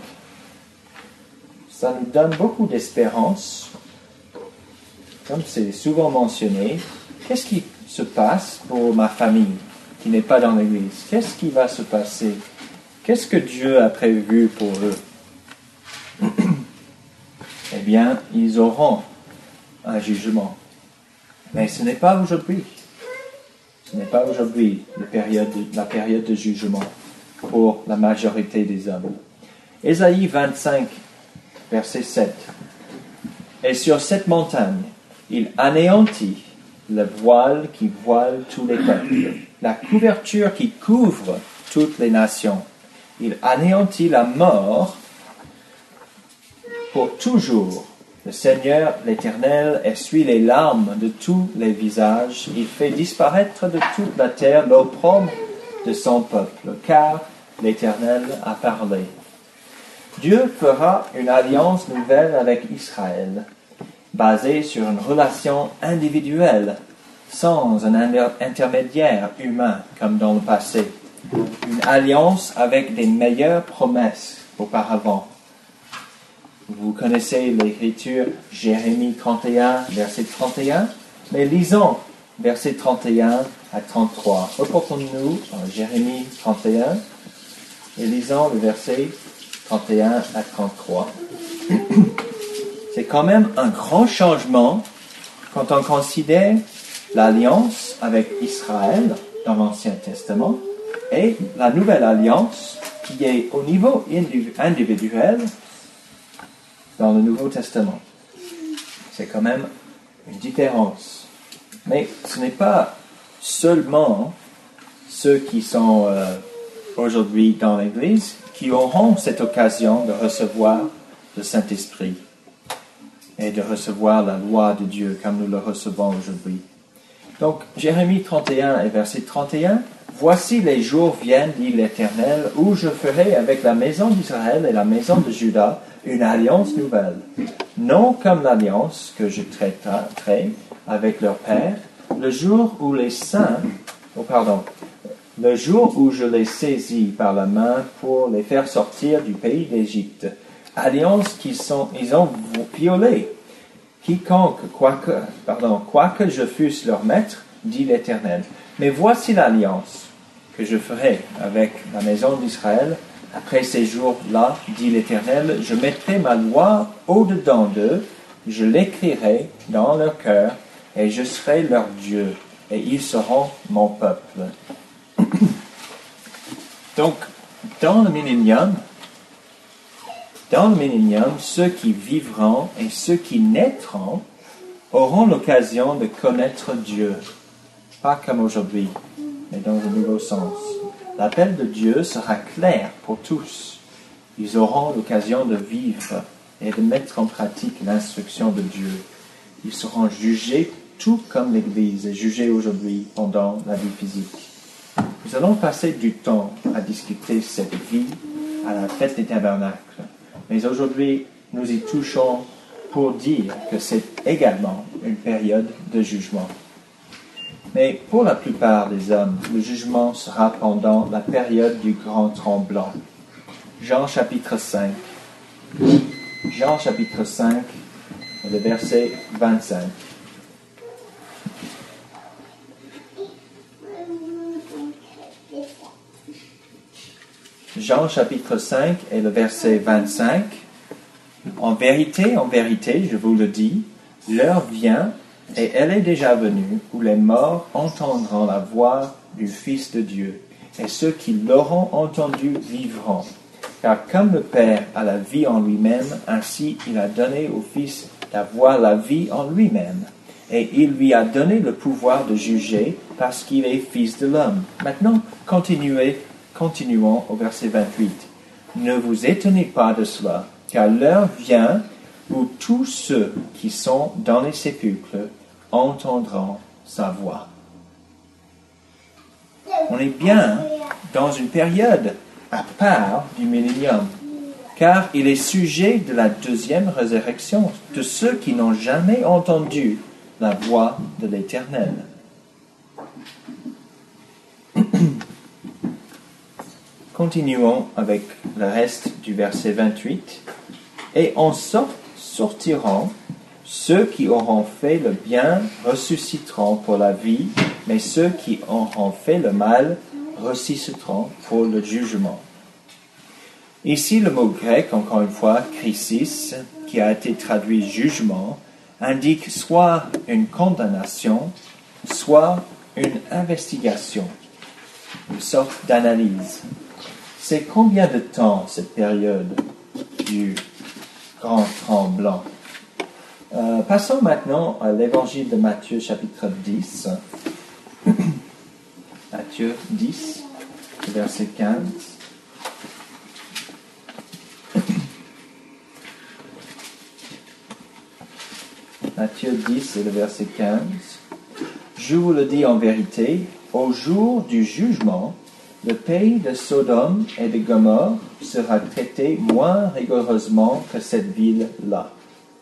Ça nous donne beaucoup d'espérance. Comme c'est souvent mentionné, qu'est-ce qui se passe pour ma famille qui n'est pas dans l'Église? Qu'est-ce qui va se passer? Qu'est-ce que Dieu a prévu pour eux? Eh bien, ils auront un jugement. Mais ce n'est pas aujourd'hui. Ce n'est pas aujourd'hui la période de jugement pour la majorité des hommes. Ésaïe 25, verset 7. Et sur cette montagne, il anéantit le voile qui voile tous les peuples, la couverture qui couvre toutes les nations. Il anéantit la mort pour toujours. Le Seigneur, l'Éternel, essuie les larmes de tous les visages. Il fait disparaître de toute la terre l'opprobre de son peuple, car l'Éternel a parlé. Dieu fera une alliance nouvelle avec Israël, basée sur une relation individuelle, sans un intermédiaire humain comme dans le passé. une alliance avec des meilleures promesses auparavant. Vous connaissez l'écriture Jérémie 31, verset 31, mais lisons verset 31 à 33. Reportons-nous à Jérémie 31 et lisons le verset 31 à 33. C'est quand même un grand changement quand on considère l'alliance avec Israël dans l'Ancien Testament et la nouvelle alliance qui est au niveau individuel dans le Nouveau Testament. C'est quand même une différence. Mais ce n'est pas seulement ceux qui sont aujourd'hui dans l'Église qui auront cette occasion de recevoir le Saint-Esprit et de recevoir la loi de Dieu comme nous le recevons aujourd'hui. Donc, Jérémie 31 et verset 31, « Voici les jours viennent, dit l'Éternel, où je ferai avec la maison d'Israël et la maison de Juda une alliance nouvelle, non comme l'alliance que je traiterai avec leur père, le jour où le jour où je les saisis par la main pour les faire sortir du pays d'Égypte, alliance ils ont violée. Quiconque, quoique je fusse leur maître, dit l'Éternel. Mais voici l'alliance que je ferai avec la maison d'Israël. Après ces jours-là, dit l'Éternel, je mettrai ma loi au-dedans d'eux, je l'écrirai dans leur cœur, et je serai leur Dieu, et ils seront mon peuple. Donc, dans le millénium, ceux qui vivront et ceux qui naîtront auront l'occasion de connaître Dieu. Pas comme aujourd'hui, mais dans un nouveau sens. L'appel de Dieu sera clair pour tous. Ils auront l'occasion de vivre et de mettre en pratique l'instruction de Dieu. Ils seront jugés tout comme l'Église est jugée aujourd'hui pendant la vie physique. Nous allons passer du temps à discuter cette vie à la fête des tabernacles. Mais aujourd'hui, nous y touchons pour dire que c'est également une période de jugement. Mais pour la plupart des hommes, le jugement sera pendant la période du grand tremblement. Jean chapitre 5. Jean chapitre 5, le verset 25. Jean chapitre 5 et le verset 25. En vérité, je vous le dis, l'heure vient, et elle est déjà venue, où les morts entendront la voix du Fils de Dieu, et ceux qui l'auront entendu vivront. Car comme le Père a la vie en lui-même, ainsi il a donné au Fils d'avoir la vie en lui-même. Et il lui a donné le pouvoir de juger, parce qu'il est Fils de l'homme. Maintenant, continuons au verset 28. Ne vous étonnez pas de cela, car l'heure vient où tous ceux qui sont dans les sépulcres entendront sa voix. On est bien dans une période à part du millénium, car il est sujet de la deuxième résurrection de ceux qui n'ont jamais entendu la voix de l'Éternel. Continuons avec le reste du verset 28. Et en sortiront ceux qui auront fait le bien ressusciteront pour la vie, mais ceux qui auront fait le mal ressusciteront pour le jugement. Ici, le mot grec, encore une fois, krisis, qui a été traduit jugement, indique soit une condamnation, soit une investigation, une sorte d'analyse. C'est combien de temps cette période du grand tremblement? Passons maintenant à l'évangile de Matthieu, chapitre 10. Matthieu 10, verset 15. Matthieu 10 et le verset 15. Je vous le dis en vérité, au jour du jugement, le pays de Sodome et de Gomorrhe sera traité moins rigoureusement que cette ville-là.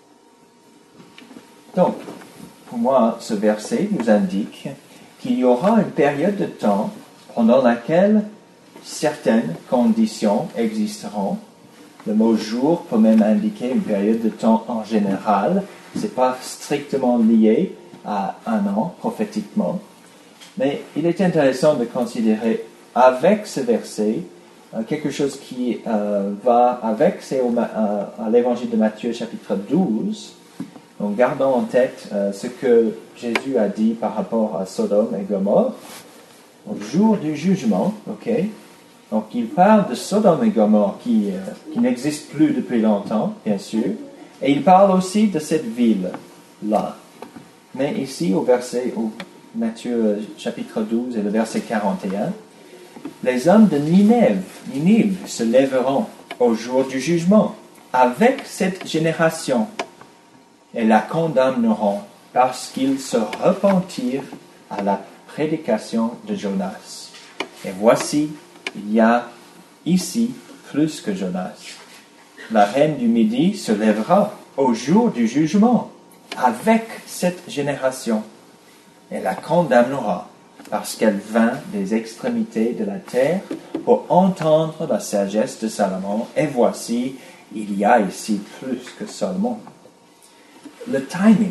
Donc, pour moi, ce verset nous indique qu'il y aura une période de temps pendant laquelle certaines conditions existeront. Le mot jour peut même indiquer une période de temps en général. Ce n'est pas strictement lié à un an, prophétiquement. Mais il est intéressant de considérer avec ce verset quelque chose qui va avec, c'est à l'évangile de Matthieu chapitre 12. Donc gardons en tête ce que Jésus a dit par rapport à Sodome et Gomorrhe. Au jour du jugement, ok. Donc il parle de Sodome et Gomorrhe qui n'existe plus depuis longtemps, bien sûr. Et il parle aussi de cette ville-là. Mais ici, au Matthieu chapitre 12 et le verset 41, les hommes de Ninive se lèveront au jour du jugement avec cette génération et la condamneront parce qu'ils se repentirent à la prédication de Jonas. Et voici, il y a ici plus que Jonas. La reine du Midi se lèvera au jour du jugement avec cette génération et la condamnera parce qu'elle vint des extrémités de la terre pour entendre la sagesse de Salomon. Et voici, il y a ici plus que Salomon. Le timing,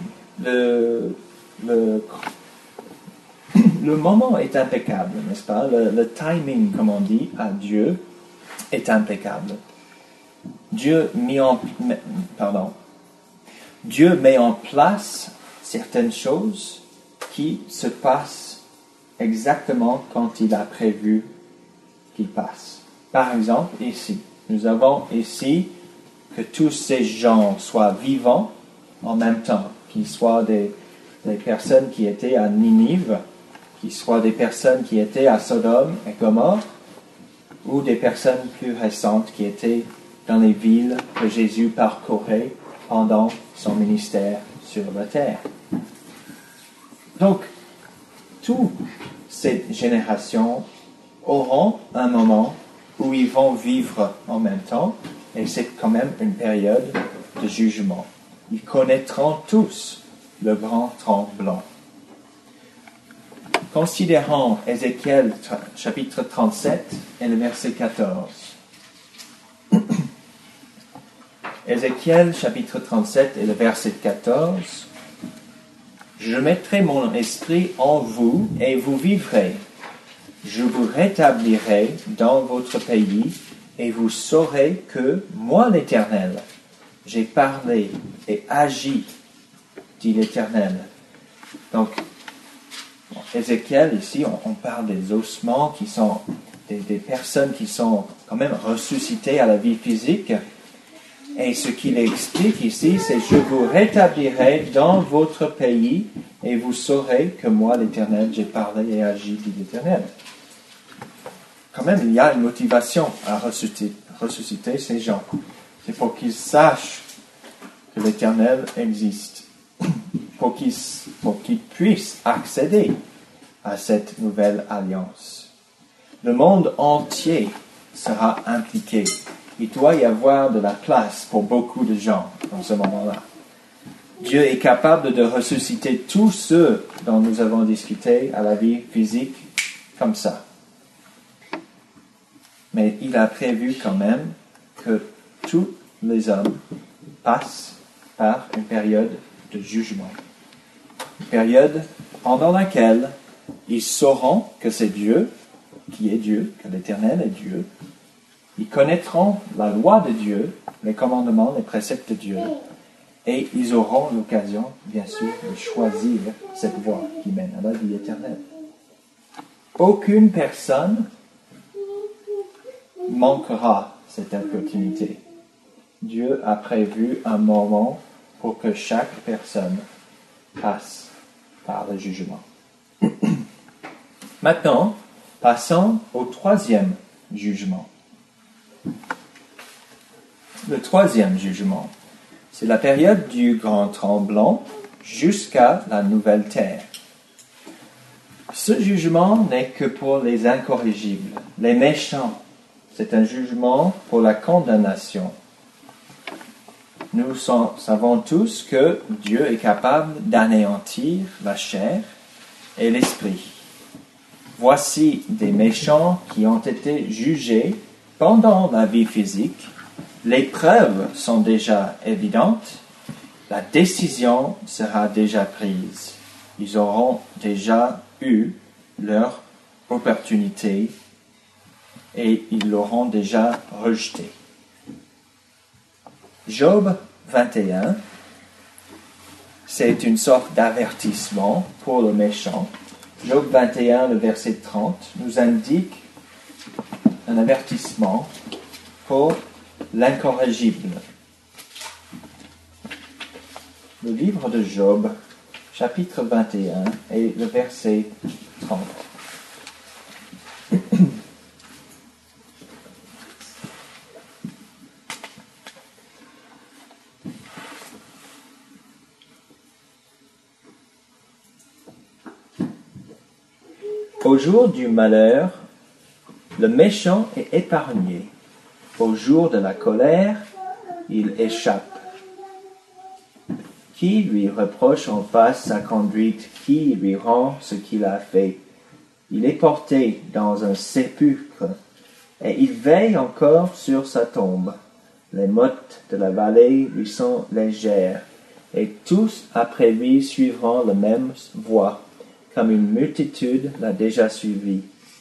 le moment est impeccable, n'est-ce pas? Le timing, comme on dit, à Dieu est impeccable. Dieu met en place certaines choses qui se passent exactement quand il a prévu qu'ils passent. Par exemple, ici, nous avons ici que tous ces gens soient vivants en même temps, qu'ils soient des personnes qui étaient à Ninive, qu'ils soient des personnes qui étaient à Sodome et Gomorrhe, ou des personnes plus récentes qui étaient dans les villes que Jésus parcourait pendant son ministère sur la terre. Donc, toutes ces générations auront un moment où ils vont vivre en même temps, et c'est quand même une période de jugement. Ils connaîtront tous le grand tremblement. Considérons Ézéchiel chapitre 37 et le verset 14. Ézéchiel chapitre 37 et le verset 14. Je mettrai mon esprit en vous et vous vivrez. Je vous rétablirai dans votre pays et vous saurez que moi l'Éternel, j'ai parlé et agi, dit l'Éternel. Donc, Ézéchiel, ici, on parle des ossements qui sont des personnes qui sont quand même ressuscitées à la vie physique. Et ce qu'il explique ici, c'est « Je vous rétablirai dans votre pays et vous saurez que moi, l'Éternel, j'ai parlé et agi, dit l'Éternel. » Quand même, il y a une motivation à ressusciter ces gens. C'est pour qu'ils sachent que l'Éternel existe, pour qu'ils puissent accéder à cette nouvelle alliance. Le monde entier sera impliqué. Il doit y avoir de la place pour beaucoup de gens dans ce moment-là. Dieu est capable de ressusciter tous ceux dont nous avons discuté à la vie physique comme ça. Mais il a prévu quand même que tous les hommes passent par une période de jugement. Une période pendant laquelle ils sauront que c'est Dieu qui est Dieu, que l'Éternel est Dieu. Ils connaîtront la loi de Dieu, les commandements, les préceptes de Dieu, et ils auront l'occasion, bien sûr, de choisir cette voie qui mène à la vie éternelle. Aucune personne manquera cette opportunité. Dieu a prévu un moment pour que chaque personne passe par le jugement. Maintenant, passons au troisième jugement. Le troisième jugement, c'est la période du grand tremblement jusqu'à la nouvelle terre. Ce jugement n'est que pour les incorrigibles, les méchants. C'est un jugement pour la condamnation. Nous savons tous que Dieu est capable d'anéantir la chair et l'esprit. voici des méchants qui ont été jugés pendant la vie physique. Les preuves sont déjà évidentes. La décision sera déjà prise. Ils auront déjà eu leur opportunité et ils l'auront déjà rejetée. Job 21, c'est une sorte d'avertissement pour le méchant. Job 21, le verset 30, nous indique un avertissement pour l'incorrigible. Le livre de Job, chapitre 21, et le verset 30. Au jour du malheur, le méchant est épargné. Au jour de la colère, il échappe. Qui lui reproche en face sa conduite? Qui lui rend ce qu'il a fait? Il est porté dans un sépulcre, et il veille encore sur sa tombe. Les mottes de la vallée lui sont légères, et tous après lui suivront la même voie, comme une multitude l'a déjà suivi.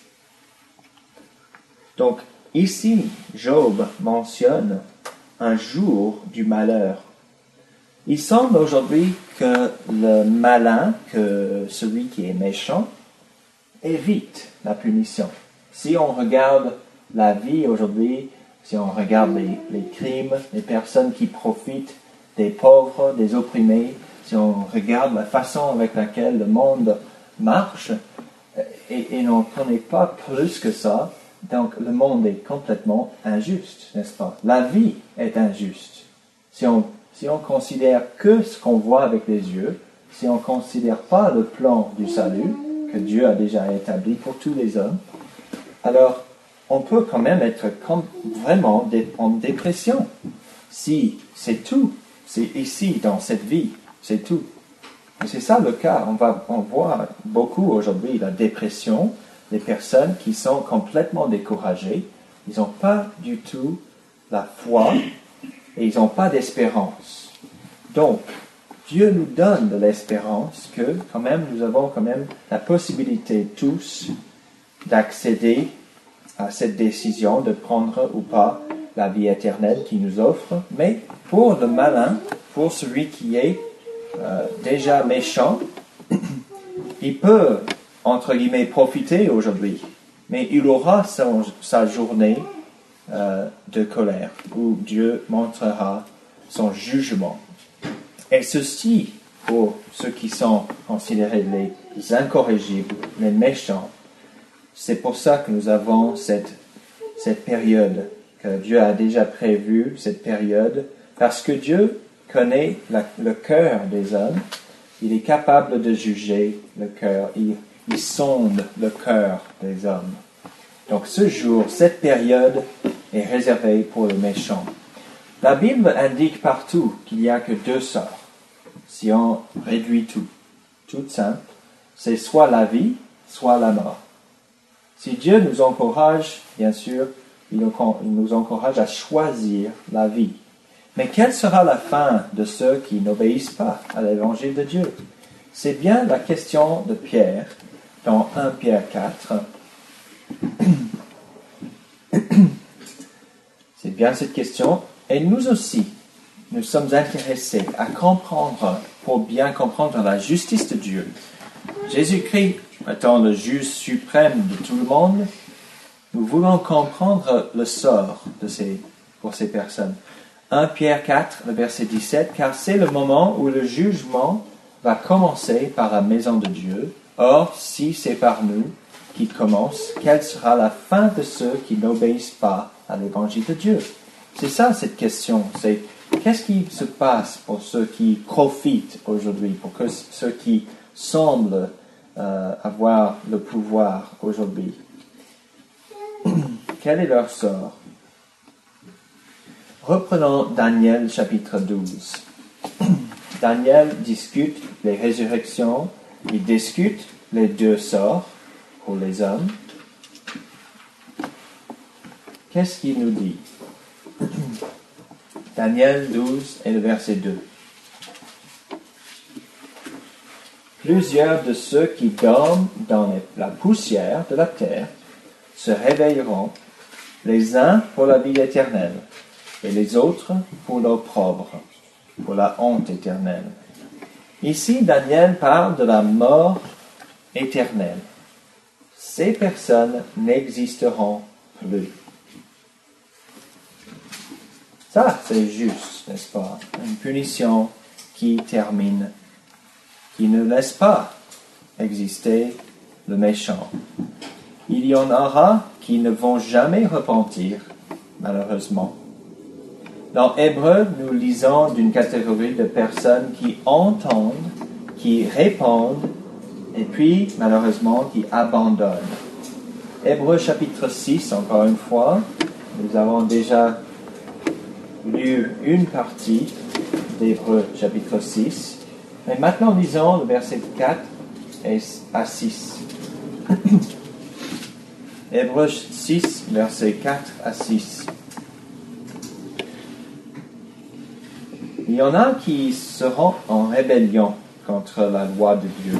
Donc, ici, Job mentionne un jour du malheur. Il semble aujourd'hui que le malin, que celui qui est méchant, évite la punition. Si on regarde la vie aujourd'hui, si on regarde les crimes, les personnes qui profitent des pauvres, des opprimés, si on regarde la façon avec laquelle le monde marche, et on ne connaît pas plus que ça, donc le monde est complètement injuste, n'est-ce pas? La vie est injuste. Si on considère que ce qu'on voit avec les yeux, si on ne considère pas le plan du salut que Dieu a déjà établi pour tous les hommes, alors on peut quand même être vraiment en dépression. Si c'est tout, c'est ici, dans cette vie, c'est tout. Et c'est ça le cas. On voit beaucoup aujourd'hui la dépression, des personnes qui sont complètement découragées. Ils n'ont pas du tout la foi et ils n'ont pas d'espérance. Donc, Dieu nous donne de l'espérance que quand même nous avons quand même la possibilité tous d'accéder à cette décision de prendre ou pas la vie éternelle qu'il nous offre. Mais pour le malin, pour celui qui est déjà méchant, il peut, entre guillemets, profiter aujourd'hui, mais il aura sa journée de colère, où Dieu montrera son jugement. Et ceci, pour ceux qui sont considérés les incorrigibles, les méchants, c'est pour ça que nous avons cette période, que Dieu a déjà prévue, cette période, parce que Dieu connaît le cœur des hommes, il est capable de juger le cœur, il sonde le cœur des hommes. Donc ce jour, cette période est réservée pour le méchant. La Bible indique partout qu'il n'y a que deux sorts. Si on réduit tout simple, c'est soit la vie, soit la mort. Si Dieu nous encourage, bien sûr, il nous encourage à choisir la vie. Mais quelle sera la fin de ceux qui n'obéissent pas à l'évangile de Dieu? C'est bien la question de Pierre dans 1 Pierre 4. C'est bien cette question. Et nous aussi, nous sommes intéressés à comprendre, pour bien comprendre la justice de Dieu. Jésus-Christ étant le juge suprême de tout le monde, nous voulons comprendre le sort pour ces personnes. 1 Pierre 4, le verset 17, car c'est le moment où le jugement va commencer par la maison de Dieu. Or, si c'est par nous qu'il commence, quelle sera la fin de ceux qui n'obéissent pas à l'évangile de Dieu? C'est ça cette question, c'est qu'est-ce qui se passe pour ceux qui profitent aujourd'hui, pour ceux qui semblent avoir le pouvoir aujourd'hui? Quel est leur sort? Reprenons Daniel chapitre 12. Daniel discute les résurrections, il discute les deux sorts. pour les hommes. Qu'est-ce qu'il nous dit? Daniel 12 et le verset 2. Plusieurs de ceux qui dorment dans la poussière de la terre se réveilleront, les uns pour la vie éternelle, et les autres pour l'opprobre, pour la honte éternelle. Ici, Daniel parle de la mort éternelle. Ces personnes n'existeront plus. Ça, c'est juste, n'est-ce pas? Une punition qui termine, qui ne laisse pas exister le méchant. Il y en aura qui ne vont jamais repentir, malheureusement. Dans Hébreu, nous lisons d'une catégorie de personnes qui entendent, qui répondent, et puis, malheureusement, qui abandonnent. Hébreu chapitre 6, encore une fois, nous avons déjà lu une partie d'Hébreu chapitre 6. Mais maintenant, lisons le verset 4 à 6. Hébreu 6, verset 4 à 6. Il y en a qui seront en rébellion contre la loi de Dieu,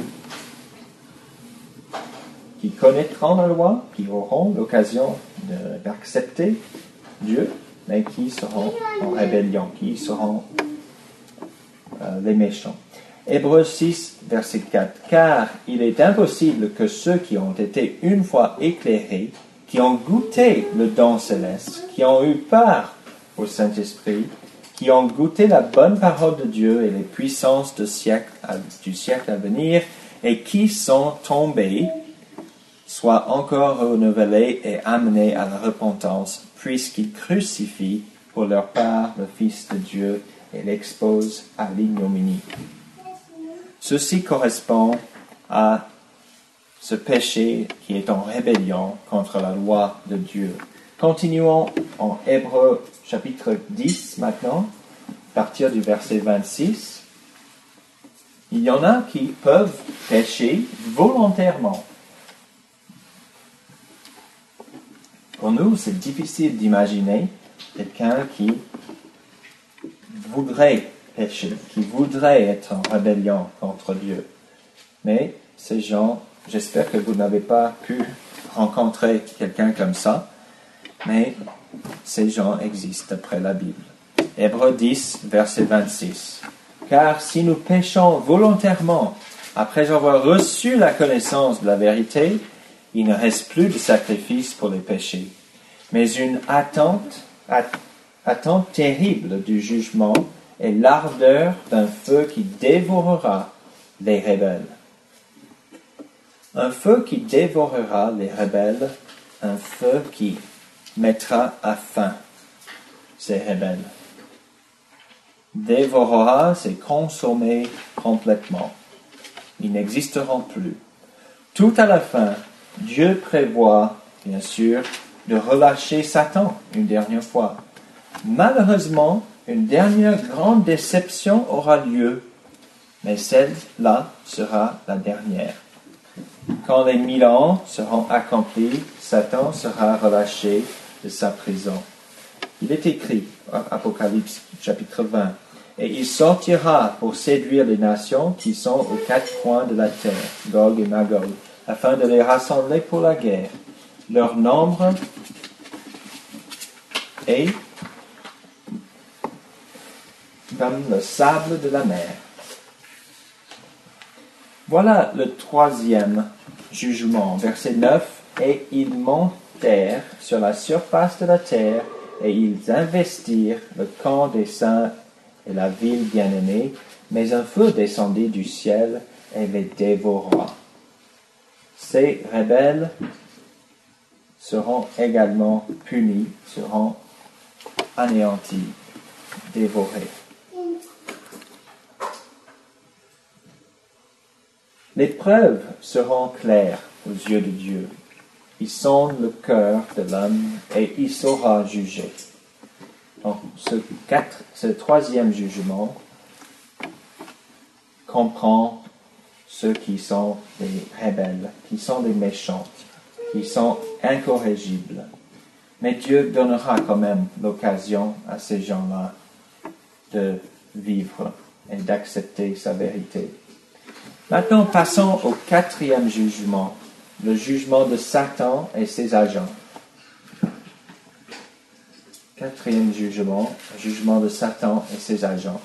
qui connaîtront la loi, qui auront l'occasion d'accepter Dieu, mais qui seront en rébellion, qui seront les méchants. Hébreux 6, verset 4. Car il est impossible que ceux qui ont été une fois éclairés, qui ont goûté le don céleste, qui ont eu part au Saint-Esprit, qui ont goûté la bonne parole de Dieu et les puissances du siècle à venir, et qui sont tombés, soient encore renouvelés et amenés à la repentance, puisqu'ils crucifient pour leur part le Fils de Dieu et l'exposent à l'ignominie. Ceci correspond à ce péché qui est en rébellion contre la loi de Dieu. Continuons en Hébreux chapitre 10 maintenant, à partir du verset 26. Il y en a qui peuvent pécher volontairement. Pour nous, c'est difficile d'imaginer quelqu'un qui voudrait pécher, qui voudrait être en rébellion contre Dieu. Mais ces gens, j'espère que vous n'avez pas pu rencontrer quelqu'un comme ça, mais ces gens existent d'après la Bible. Hébreux 10, verset 26. Car si nous péchons volontairement, après avoir reçu la connaissance de la vérité, il ne reste plus de sacrifice pour les péchés, mais une attente terrible du jugement et l'ardeur d'un feu qui dévorera les rebelles. Un feu qui dévorera les rebelles, un feu qui mettra à fin ces rebelles. Dévorera, c'est consommer complètement. Ils n'existeront plus. Tout à la fin, Dieu prévoit, bien sûr, de relâcher Satan une dernière fois. Malheureusement, une dernière grande déception aura lieu, mais celle-là sera la dernière. Quand les 1000 ans seront accomplis, Satan sera relâché de sa prison. Il est écrit, Apocalypse chapitre 20, « Et il sortira pour séduire les nations qui sont aux 4 coins de la terre, Gog et Magog, afin de les rassembler pour la guerre. Leur nombre est comme le sable de la mer. » Voilà le 3e jugement, verset 9. « Et ils montèrent sur la surface de la terre, et ils investirent le camp des saints et la ville bien-aimée, mais un feu descendit du ciel et les dévora. » Ces rebelles seront également punis, seront anéantis, dévorés. Les preuves seront claires aux yeux de Dieu. Ils sondent le cœur de l'homme et il saura juger. Donc, ce 3e jugement comprend ceux qui sont des rebelles, qui sont des méchants, qui sont incorrigibles. Mais Dieu donnera quand même l'occasion à ces gens-là de vivre et d'accepter sa vérité. Maintenant, passons au 4e jugement, le jugement de Satan et ses agents. 4e jugement, le jugement de Satan et ses agents.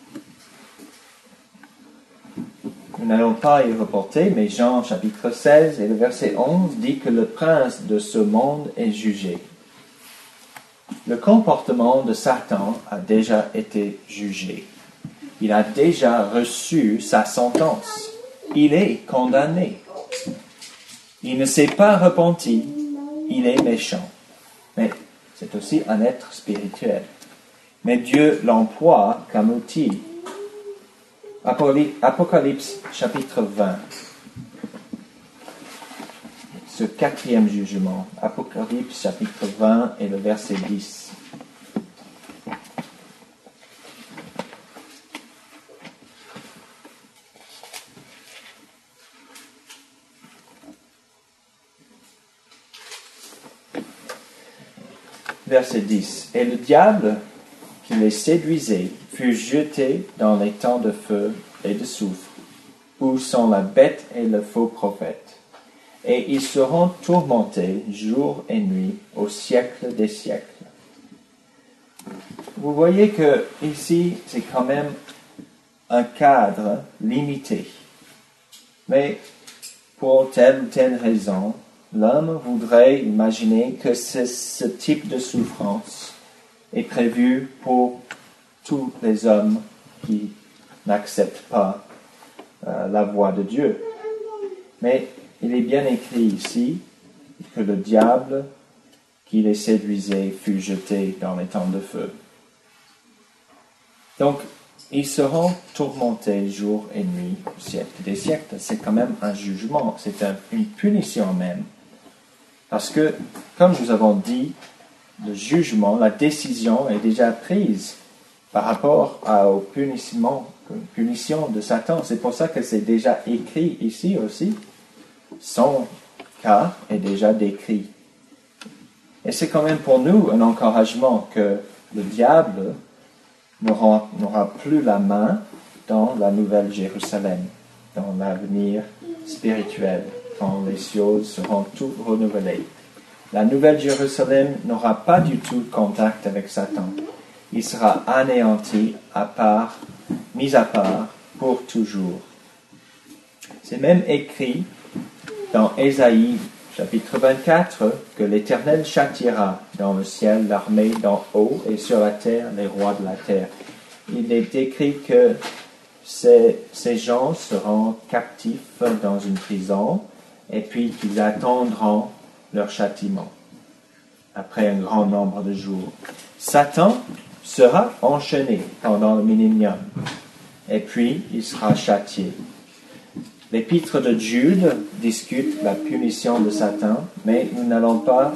Nous n'allons pas y reporter, mais Jean chapitre 16 et le verset 11 dit que le prince de ce monde est jugé. Le comportement de Satan a déjà été jugé. Il a déjà reçu sa sentence. Il est condamné. Il ne s'est pas repenti. Il est méchant. Mais c'est aussi un être spirituel. Mais Dieu l'emploie comme outil. Apocalypse chapitre 20. Ce 4e jugement. Apocalypse chapitre 20 et le verset 10. Verset 10. Et le diable qui les séduisait fut jeté dans les temps de feu et de soufre, où sont la bête et le faux prophète. Et ils seront tourmentés jour et nuit au siècle des siècles. Vous voyez que ici, c'est quand même un cadre limité. Mais pour telle ou telle raison, l'homme voudrait imaginer que ce type de souffrance est prévu pour tous les hommes qui n'acceptent pas la voie de Dieu. Mais il est bien écrit ici que le diable qui les séduisait fut jeté dans les temps de feu. Donc, ils seront tourmentés jour et nuit au siècle des siècles. C'est quand même un jugement, c'est une punition même. Parce que, comme nous avons dit, le jugement, la décision est déjà prise par rapport aux punitions de Satan. C'est pour ça que c'est déjà écrit ici aussi. Son cas est déjà décrit. Et c'est quand même pour nous un encouragement que le diable n'aura plus la main dans la nouvelle Jérusalem, dans l'avenir spirituel, quand les choses seront toutes renouvelées. La nouvelle Jérusalem n'aura pas du tout contact avec Satan. Il sera anéanti mis à part pour toujours. C'est même écrit dans Ésaïe chapitre 24 que l'Éternel châtiera dans le ciel l'armée d'en haut et sur la terre les rois de la terre. Il est écrit que ces gens seront captifs dans une prison et puis qu'ils attendront leur châtiment après un grand nombre de jours. Satan sera enchaîné pendant le millénium et puis il sera châtié. L'épître de Jude discute la punition de Satan, mais nous n'allons pas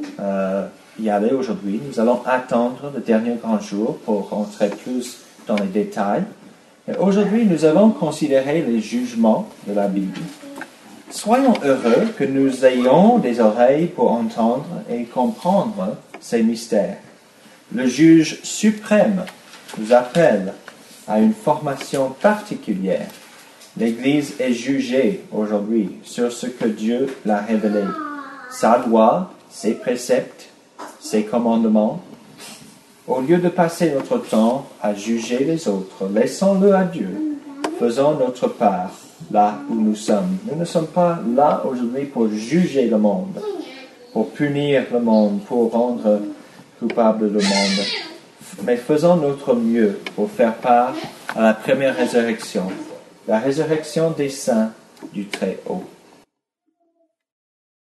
y aller aujourd'hui. Nous allons attendre le dernier grand jour pour entrer plus dans les détails. Et aujourd'hui, nous allons considérer les jugements de la Bible. Soyons heureux que nous ayons des oreilles pour entendre et comprendre ces mystères. Le juge suprême nous appelle à une formation particulière. L'Église est jugée aujourd'hui sur ce que Dieu l'a révélé. Sa loi, ses préceptes, ses commandements. Au lieu de passer notre temps à juger les autres, laissons-le à Dieu. Faisons notre part là où nous sommes. Nous ne sommes pas là aujourd'hui pour juger le monde, pour punir le monde, pour rendre coupable le monde. Mais faisons notre mieux pour faire part à la première résurrection, la résurrection des saints du Très-Haut.